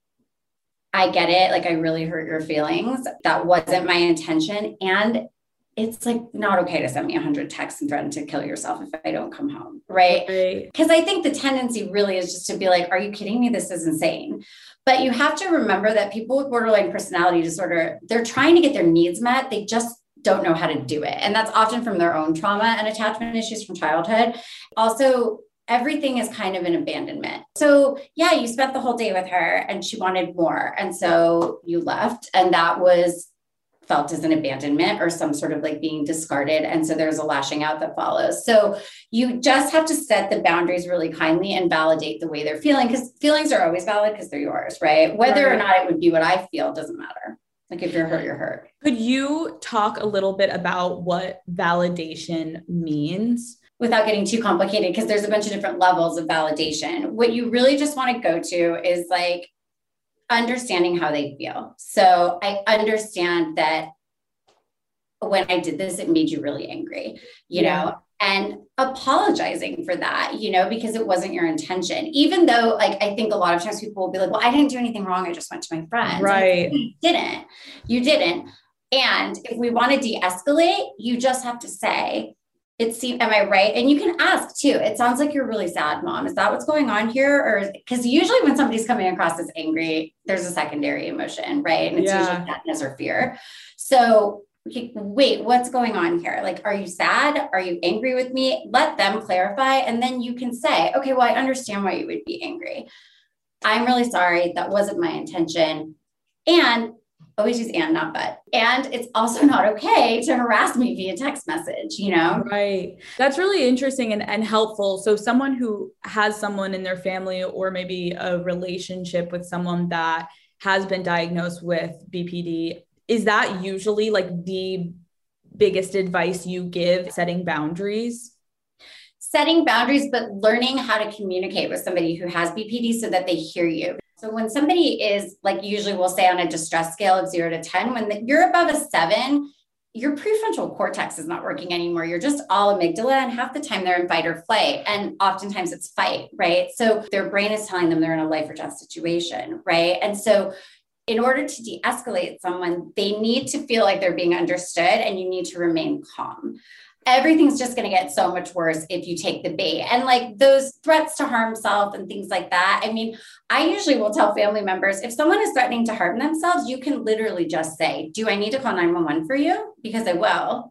I get it. Like, I really hurt your feelings. That wasn't my intention. And it's like not okay to send me a hundred texts and threaten to kill yourself if I don't come home. Right. Because I think the tendency really is just to be like, are you kidding me? This is insane. But you have to remember that people with borderline personality disorder, they're trying to get their needs met. They just don't know how to do it. And that's often from their own trauma and attachment issues from childhood. Also, everything is kind of an abandonment. So yeah, you spent the whole day with her and she wanted more. And so you left, and that was felt as an abandonment or some sort of like being discarded. And so there's a lashing out that follows. So you just have to set the boundaries really kindly and validate the way they're feeling, because feelings are always valid because they're yours, right? Whether right. or not it would be what I feel doesn't matter. Like if you're hurt, you're hurt. Could you talk a little bit about what validation means? Without getting too complicated, because there's a bunch of different levels of validation. What you really just want to go to is like understanding how they feel. So I understand that when I did this, it made you really angry, you yeah. know, and apologizing for that, you know, because it wasn't your intention. Even though, like, I think a lot of times people will be like, well, I didn't do anything wrong. I just went to my friends. Right. You didn't. You didn't. And if we want to de-escalate, you just have to say, it seems, am I right? And you can ask too. It sounds like you're really sad, Mom. Is that what's going on here? Or because usually when somebody's coming across as angry, there's a secondary emotion, right? And it's yeah. usually sadness or fear. So okay, wait, what's going on here? Like, are you sad? Are you angry with me? Let them clarify. And then you can say, okay, well, I understand why you would be angry. I'm really sorry. That wasn't my intention. And always use and, not but. And it's also not okay to harass me via text message, you know? Right. That's really interesting and, and helpful. So someone who has someone in their family or maybe a relationship with someone that has been diagnosed with B P D, is that usually like the biggest advice you give, setting boundaries? Setting boundaries, but learning how to communicate with somebody who has B P D so that they hear you. So when somebody is, like, usually we'll say on a distress scale of zero to ten, when the, you're above a seven, your prefrontal cortex is not working anymore. You're just all amygdala, and half the time they're in fight or flight. And oftentimes it's fight, right? So their brain is telling them they're in a life or death situation, right? And so in order to de-escalate someone, they need to feel like they're being understood, and you need to remain calm. Everything's just going to get so much worse if you take the bait. And like those threats to harm self and things like that. I mean, I usually will tell family members, if someone is threatening to harm themselves, you can literally just say, do I need to call nine one one for you? Because I will.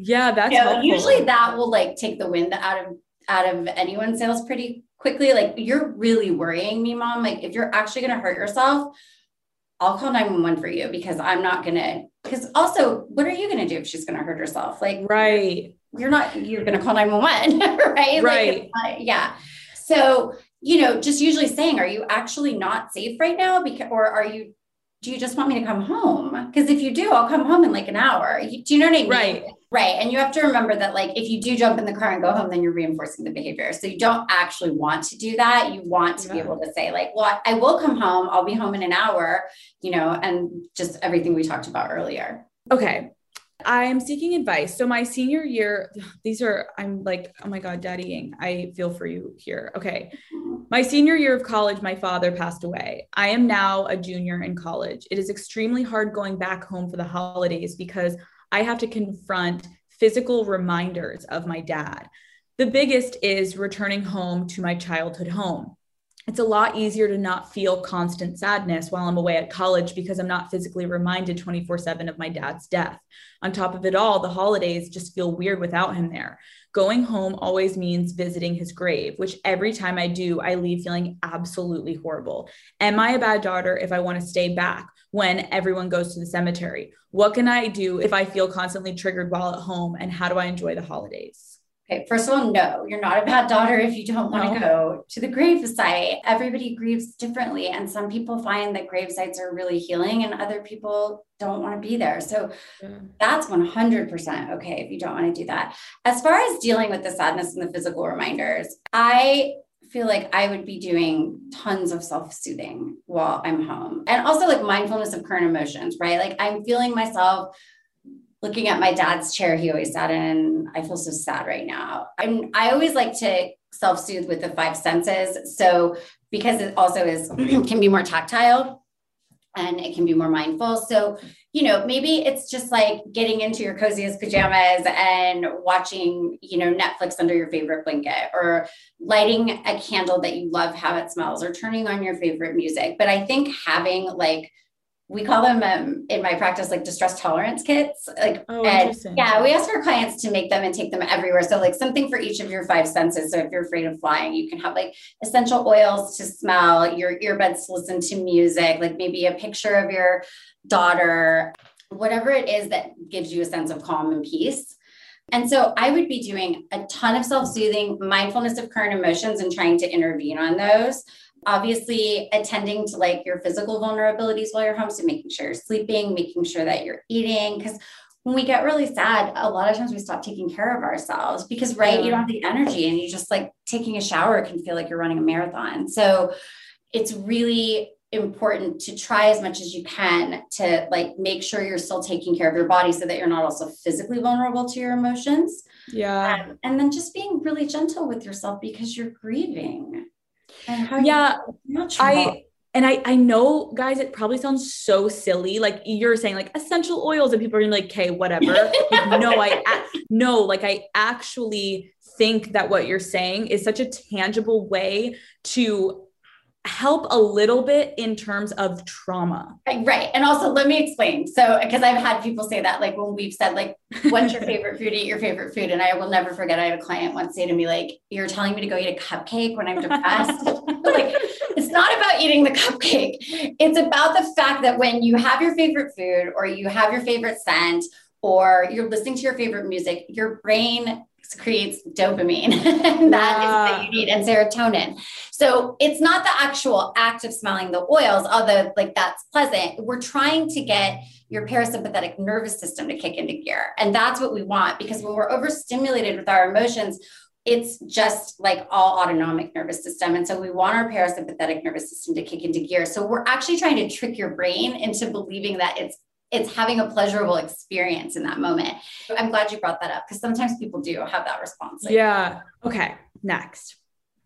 Yeah, that's you know, helpful. Usually that will like take the wind out of out of anyone's sails pretty quickly. Like, you're really worrying me, mom. Like, if you're actually going to hurt yourself, I'll call nine one one for you, because I'm not going to, because also, what are you going to do if she's going to hurt herself? Like, right. You're not, you're going to call nine one one, right? Right. Like, yeah. So, you know, just usually saying, are you actually not safe right now? Because, or are you, do you just want me to come home? Because if you do, I'll come home in like an hour. You, do you know what I mean? Right. Right. And you have to remember that, like, if you do jump in the car and go home, then you're reinforcing the behavior. So you don't actually want to do that. You want to yeah. be able to say, like, well, I will come home. I'll be home in an hour, you know, and just everything we talked about earlier. Okay. I'm seeking advice. So my senior year, these are, I'm like, oh my God, daddying. I feel for you here. Okay. My senior year of college, my father passed away. I am now a junior in college. It is extremely hard going back home for the holidays because I have to confront physical reminders of my dad. The biggest is returning home to my childhood home. It's a lot easier to not feel constant sadness while I'm away at college because I'm not physically reminded twenty-four seven of my dad's death. On top of it all, the holidays just feel weird without him there. Going home always means visiting his grave, which every time I do, I leave feeling absolutely horrible. Am I a bad daughter if I want to stay back when everyone goes to the cemetery? What can I do if I feel constantly triggered while at home? And how do I enjoy the holidays? Okay, first of all, no, you're not a bad daughter if you don't want to no. go to the grave site. Everybody grieves differently. And some people find that grave sites are really healing and other people don't want to be there. So yeah. that's one hundred percent okay if you don't want to do that. As far as dealing with the sadness and the physical reminders, I feel like I would be doing tons of self-soothing while I'm home. And also like mindfulness of current emotions, right? Like, I'm feeling myself looking at my dad's chair he always sat in. I feel so sad right now. And I always like to self-soothe with the five senses. So because it also is, can be more tactile and it can be more mindful. So, you know, maybe it's just like getting into your coziest pajamas and watching, you know, Netflix under your favorite blanket, or lighting a candle that you love how it smells, or turning on your favorite music. But I think having like, we call them um, in my practice, like distress tolerance kits. Like, oh, and yeah, we ask our clients to make them and take them everywhere. So like something for each of your five senses. So if you're afraid of flying, you can have like essential oils to smell, your earbuds to listen to music, like maybe a picture of your daughter, whatever it is that gives you a sense of calm and peace. And so I would be doing a ton of self-soothing, mindfulness of current emotions, and trying to intervene on those. Obviously attending to like your physical vulnerabilities while you're home. So making sure you're sleeping, making sure that you're eating. Because when we get really sad, a lot of times we stop taking care of ourselves because, right, yeah. you don't have the energy, and you just like taking a shower can feel like you're running a marathon. So it's really important to try as much as you can to like make sure you're still taking care of your body so that you're not also physically vulnerable to your emotions. Yeah. Um, and then just being really gentle with yourself because you're grieving. And how yeah, you I, and I, I know, guys, it probably sounds so silly. Like you're saying like essential oils, and people are gonna be like, okay, whatever. Like, no, I, no, like I actually think that what you're saying is such a tangible way to help a little bit in terms of trauma. Right. And also let me explain. So, because I've had people say that, like when we've said like, what's your favorite food, eat your favorite food. And I will never forget. I had a client once say to me, like, you're telling me to go eat a cupcake when I'm depressed. Like, it's not about eating the cupcake. It's about the fact that when you have your favorite food, or you have your favorite scent, or you're listening to your favorite music, your brain creates dopamine and that yeah. is that you need, and serotonin. So it's not the actual act of smelling the oils, although like that's pleasant. We're trying to get your parasympathetic nervous system to kick into gear. And that's what we want, because when we're overstimulated with our emotions, it's just like all autonomic nervous system. And so we want our parasympathetic nervous system to kick into gear. So we're actually trying to trick your brain into believing that it's it's having a pleasurable experience in that moment. I'm glad you brought that up, because sometimes people do have that response. Like, yeah. Okay. Next.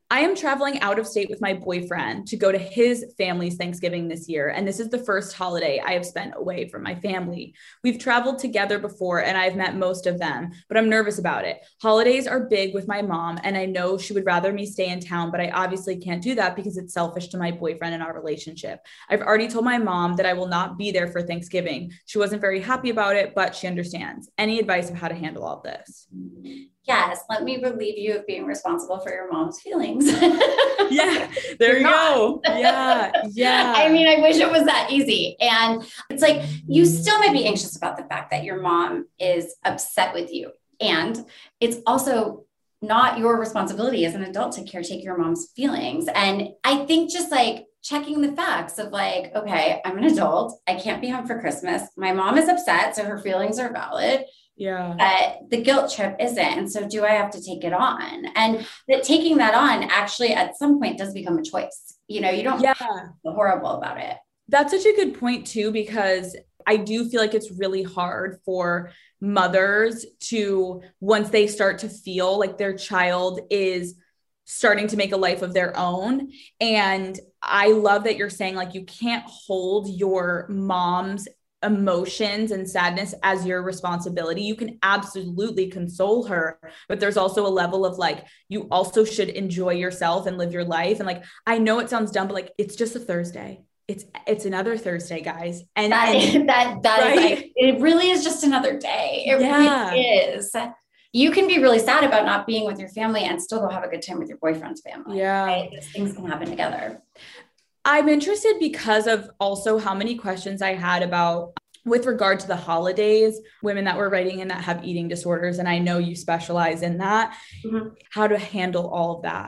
I am traveling out of state with my boyfriend to go to his family's Thanksgiving this year. And this is the first holiday I have spent away from my family. We've traveled together before and I've met most of them, but I'm nervous about it. Holidays are big with my mom and I know she would rather me stay in town, but I obviously can't do that because it's selfish to my boyfriend and our relationship. I've already told my mom that I will not be there for Thanksgiving. She wasn't very happy about it, but she understands. Any advice of how to handle all this? Yes, let me relieve you of being responsible for your mom's feelings. Yeah, there you go. Yeah, yeah. I mean, I wish it was that easy. And it's like, you still might be anxious about the fact that your mom is upset with you. And it's also not your responsibility as an adult to caretake your mom's feelings. And I think just like checking the facts of like, okay, I'm an adult. I can't be home for Christmas. My mom is upset, so her feelings are valid. Yeah. But the guilt trip isn't. And so do I have to take it on? And that taking that on actually at some point does become a choice. You know, you don't yeah. feel horrible about it. That's such a good point too, because I do feel like it's really hard for mothers to, once they start to feel like their child is starting to make a life of their own. And I love that you're saying like, you can't hold your mom's emotions and sadness as your responsibility. You can absolutely console her, but there's also a level of like, you also should enjoy yourself and live your life. And like, I know it sounds dumb, but like, it's just a Thursday. It's, it's another Thursday, guys. And that, and, that, that right? is like, it really is just another day. It yeah. really is. You can be really sad about not being with your family and still go have a good time with your boyfriend's family. Yeah. Right? These things can happen together. I'm interested because of also how many questions I had about with regard to the holidays, women that were writing in that have eating disorders. And I know you specialize in that, mm-hmm. how to handle all of that.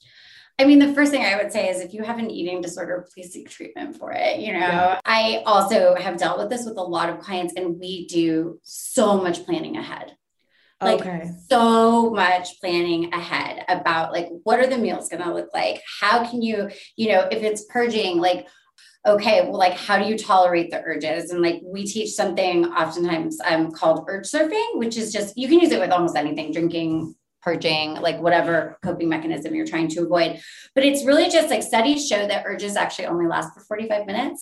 I mean, the first thing I would say is if you have an eating disorder, please seek treatment for it. You know, yeah. I also have dealt with this with a lot of clients and we do so much planning ahead. Like okay. so much planning ahead about like, what are the meals going to look like? How can you, you know, if it's purging, like, okay, well, like, how do you tolerate the urges? And like, we teach something oftentimes um, called urge surfing, which is just, you can use it with almost anything, drinking, purging, like whatever coping mechanism you're trying to avoid. But it's really just like studies show that urges actually only last for forty-five minutes.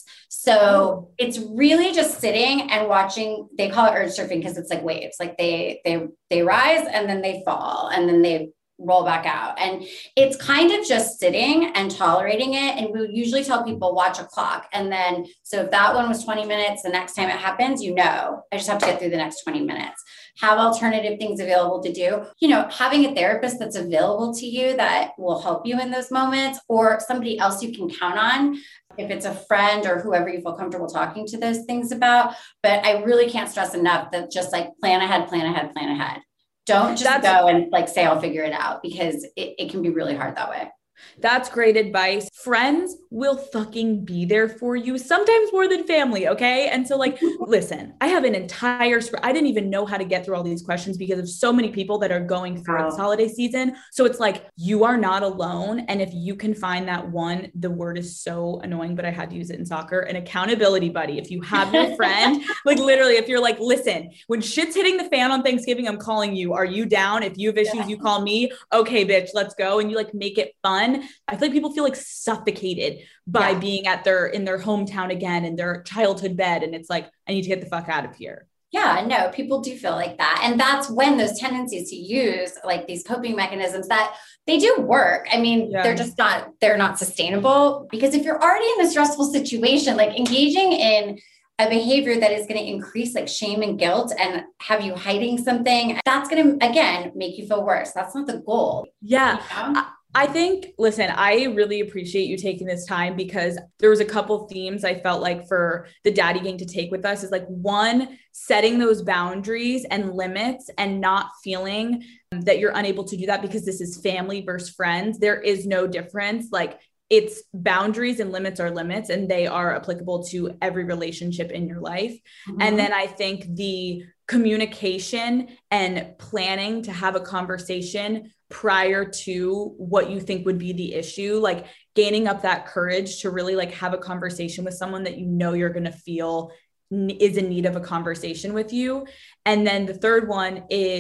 So it's really just sitting and watching. They call it urge surfing because it's like waves, like they, they, they rise and then they fall and then they roll back out. And it's kind of just sitting and tolerating it. And we usually tell people watch a clock. And then, so if that one was twenty minutes, the next time it happens, you know, I just have to get through the next twenty minutes. Have alternative things available to do, you know, having a therapist that's available to you that will help you in those moments, or somebody else you can count on. If it's a friend or whoever you feel comfortable talking to those things about. But I really can't stress enough that just like plan ahead, plan ahead, plan ahead. Don't just That's, go and like say, I'll figure it out, because it, it can be really hard that way. That's great advice. Friends will fucking be there for you, sometimes more than family. Okay. And so like, listen, I have an entire, sp- I didn't even know how to get through all these questions because of so many people that are going through wow. this holiday season. So it's like, you are not alone. And if you can find that one, the word is so annoying, but I had to use it in soccer, an accountability buddy. If you have your friend, like literally, if you're like, listen, when shit's hitting the fan on Thanksgiving, I'm calling you. Are you down? If you have issues, yeah. you call me. Okay, bitch, let's go. And you like make it fun. I feel like people feel like suffocated by yeah. being at their, in their hometown again, in their childhood bed. And it's like, I need to get the fuck out of here. Yeah, no, people do feel like that. And that's when those tendencies to use like these coping mechanisms that they do work. I mean, yeah. they're just not, they're not sustainable, because if you're already in a stressful situation, like engaging in a behavior that is going to increase like shame and guilt and have you hiding something, that's going to, again, make you feel worse. That's not the goal. Yeah. You know? I- I think, listen, I really appreciate you taking this time, because there was a couple themes I felt like for the Daddy Gang to take with us is like, one, setting those boundaries and limits and not feeling that you're unable to do that because this is family versus friends. There is no difference. Like, it's boundaries and limits are limits, and they are applicable to every relationship in your life. Mm-hmm. And then I think the communication and planning to have a conversation prior to what you think would be the issue, like gaining up that courage to really like have a conversation with someone that you know you're going to feel is in need of a conversation with you. And then the third one is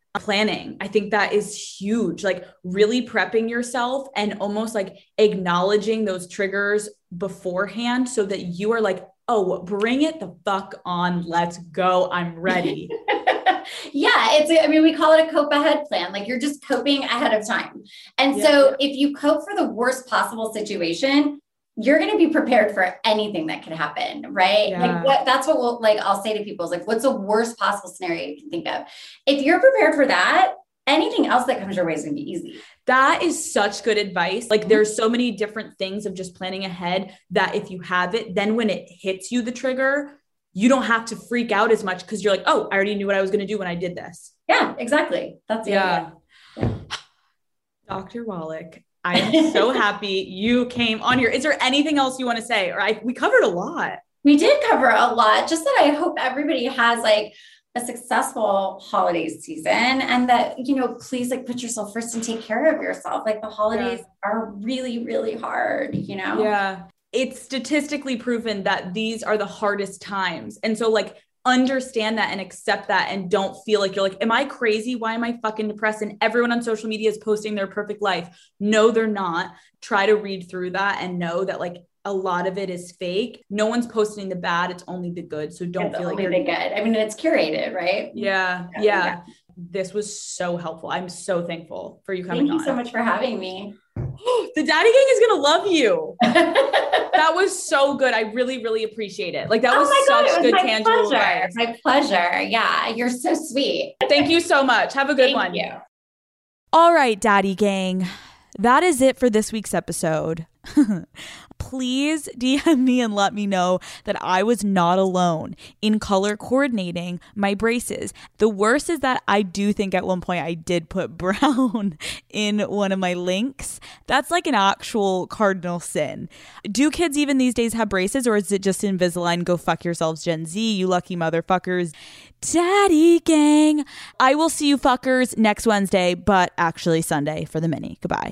planning. I think that is huge. Like really prepping yourself and almost like acknowledging those triggers beforehand so that you are like, oh, bring it the fuck on. Let's go. I'm ready. Yeah. It's, I mean, we call it a cope ahead plan. Like you're just coping ahead of time. And yeah. so if you cope for the worst possible situation, you're going to be prepared for anything that could happen, right? Yeah. Like what, that's what we'll, like, I'll say to people is like, what's the worst possible scenario you can think of? If you're prepared for that, anything else that comes your way is going to be easy. That is such good advice. Like there's so many different things of just planning ahead that if you have it, then when it hits you, the trigger, you don't have to freak out as much because you're like, oh, I already knew what I was going to do when I did this. Yeah, exactly. That's the yeah. idea. Doctor Wallach, I am so happy you came on here. Is there anything else you want to say? Or I, we covered a lot. We did cover a lot. Just that I hope everybody has like a successful holiday season and that, you know, please like put yourself first and take care of yourself. Like the holidays yeah. are really, really hard, you know? Yeah. It's statistically proven that these are the hardest times. And so like, understand that and accept that and don't feel like you're like, am I crazy? Why am I fucking depressed? And everyone on social media is posting their perfect life. No, they're not. Try to read through that and know that like a lot of it is fake. No one's posting the bad. It's only the good. So don't it's feel only like you're the good. I mean, it's curated, right? Yeah, yeah. Yeah. Yeah. This was so helpful. I'm so thankful for you coming on. Thank you on. so much for having me. The Daddy Gang is going to love you. That was so good. I really, really appreciate it. Like that was oh such God, good my tangible pleasure. advice. My pleasure. Yeah. You're so sweet. Thank you so much. Have a good Thank one. You. All right, Daddy Gang. That is it for this week's episode. Please D M me and let me know that I was not alone in color coordinating my braces. The worst is that I do think at one point I did put brown in one of my links. That's like an actual cardinal sin. Do kids even these days have braces, or is it just Invisalign? Go fuck yourselves, Gen Z, you lucky motherfuckers. Daddy Gang. I will see you fuckers next Wednesday, but actually Sunday for the mini. Goodbye.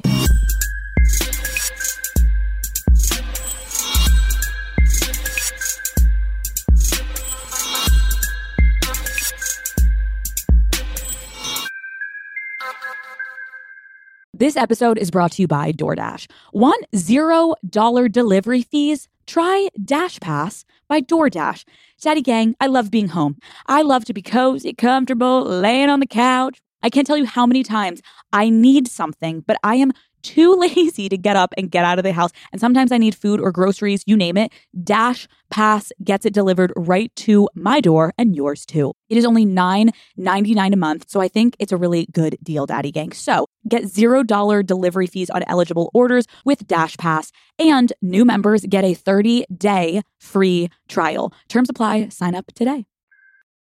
This episode is brought to you by DoorDash. Want zero dollar delivery fees? Try Dash Pass by DoorDash. Daddy Gang, I love being home. I love to be cozy, comfortable, laying on the couch. I can't tell you how many times I need something, but I am too lazy to get up and get out of the house. And sometimes I need food or groceries, you name it. Dash Pass gets it delivered right to my door and yours too. It is only nine ninety-nine a month, so I think it's a really good deal, Daddy Gang. So get zero dollar delivery fees on eligible orders with Dash Pass, and new members get a thirty day free trial. Terms apply. Sign up today.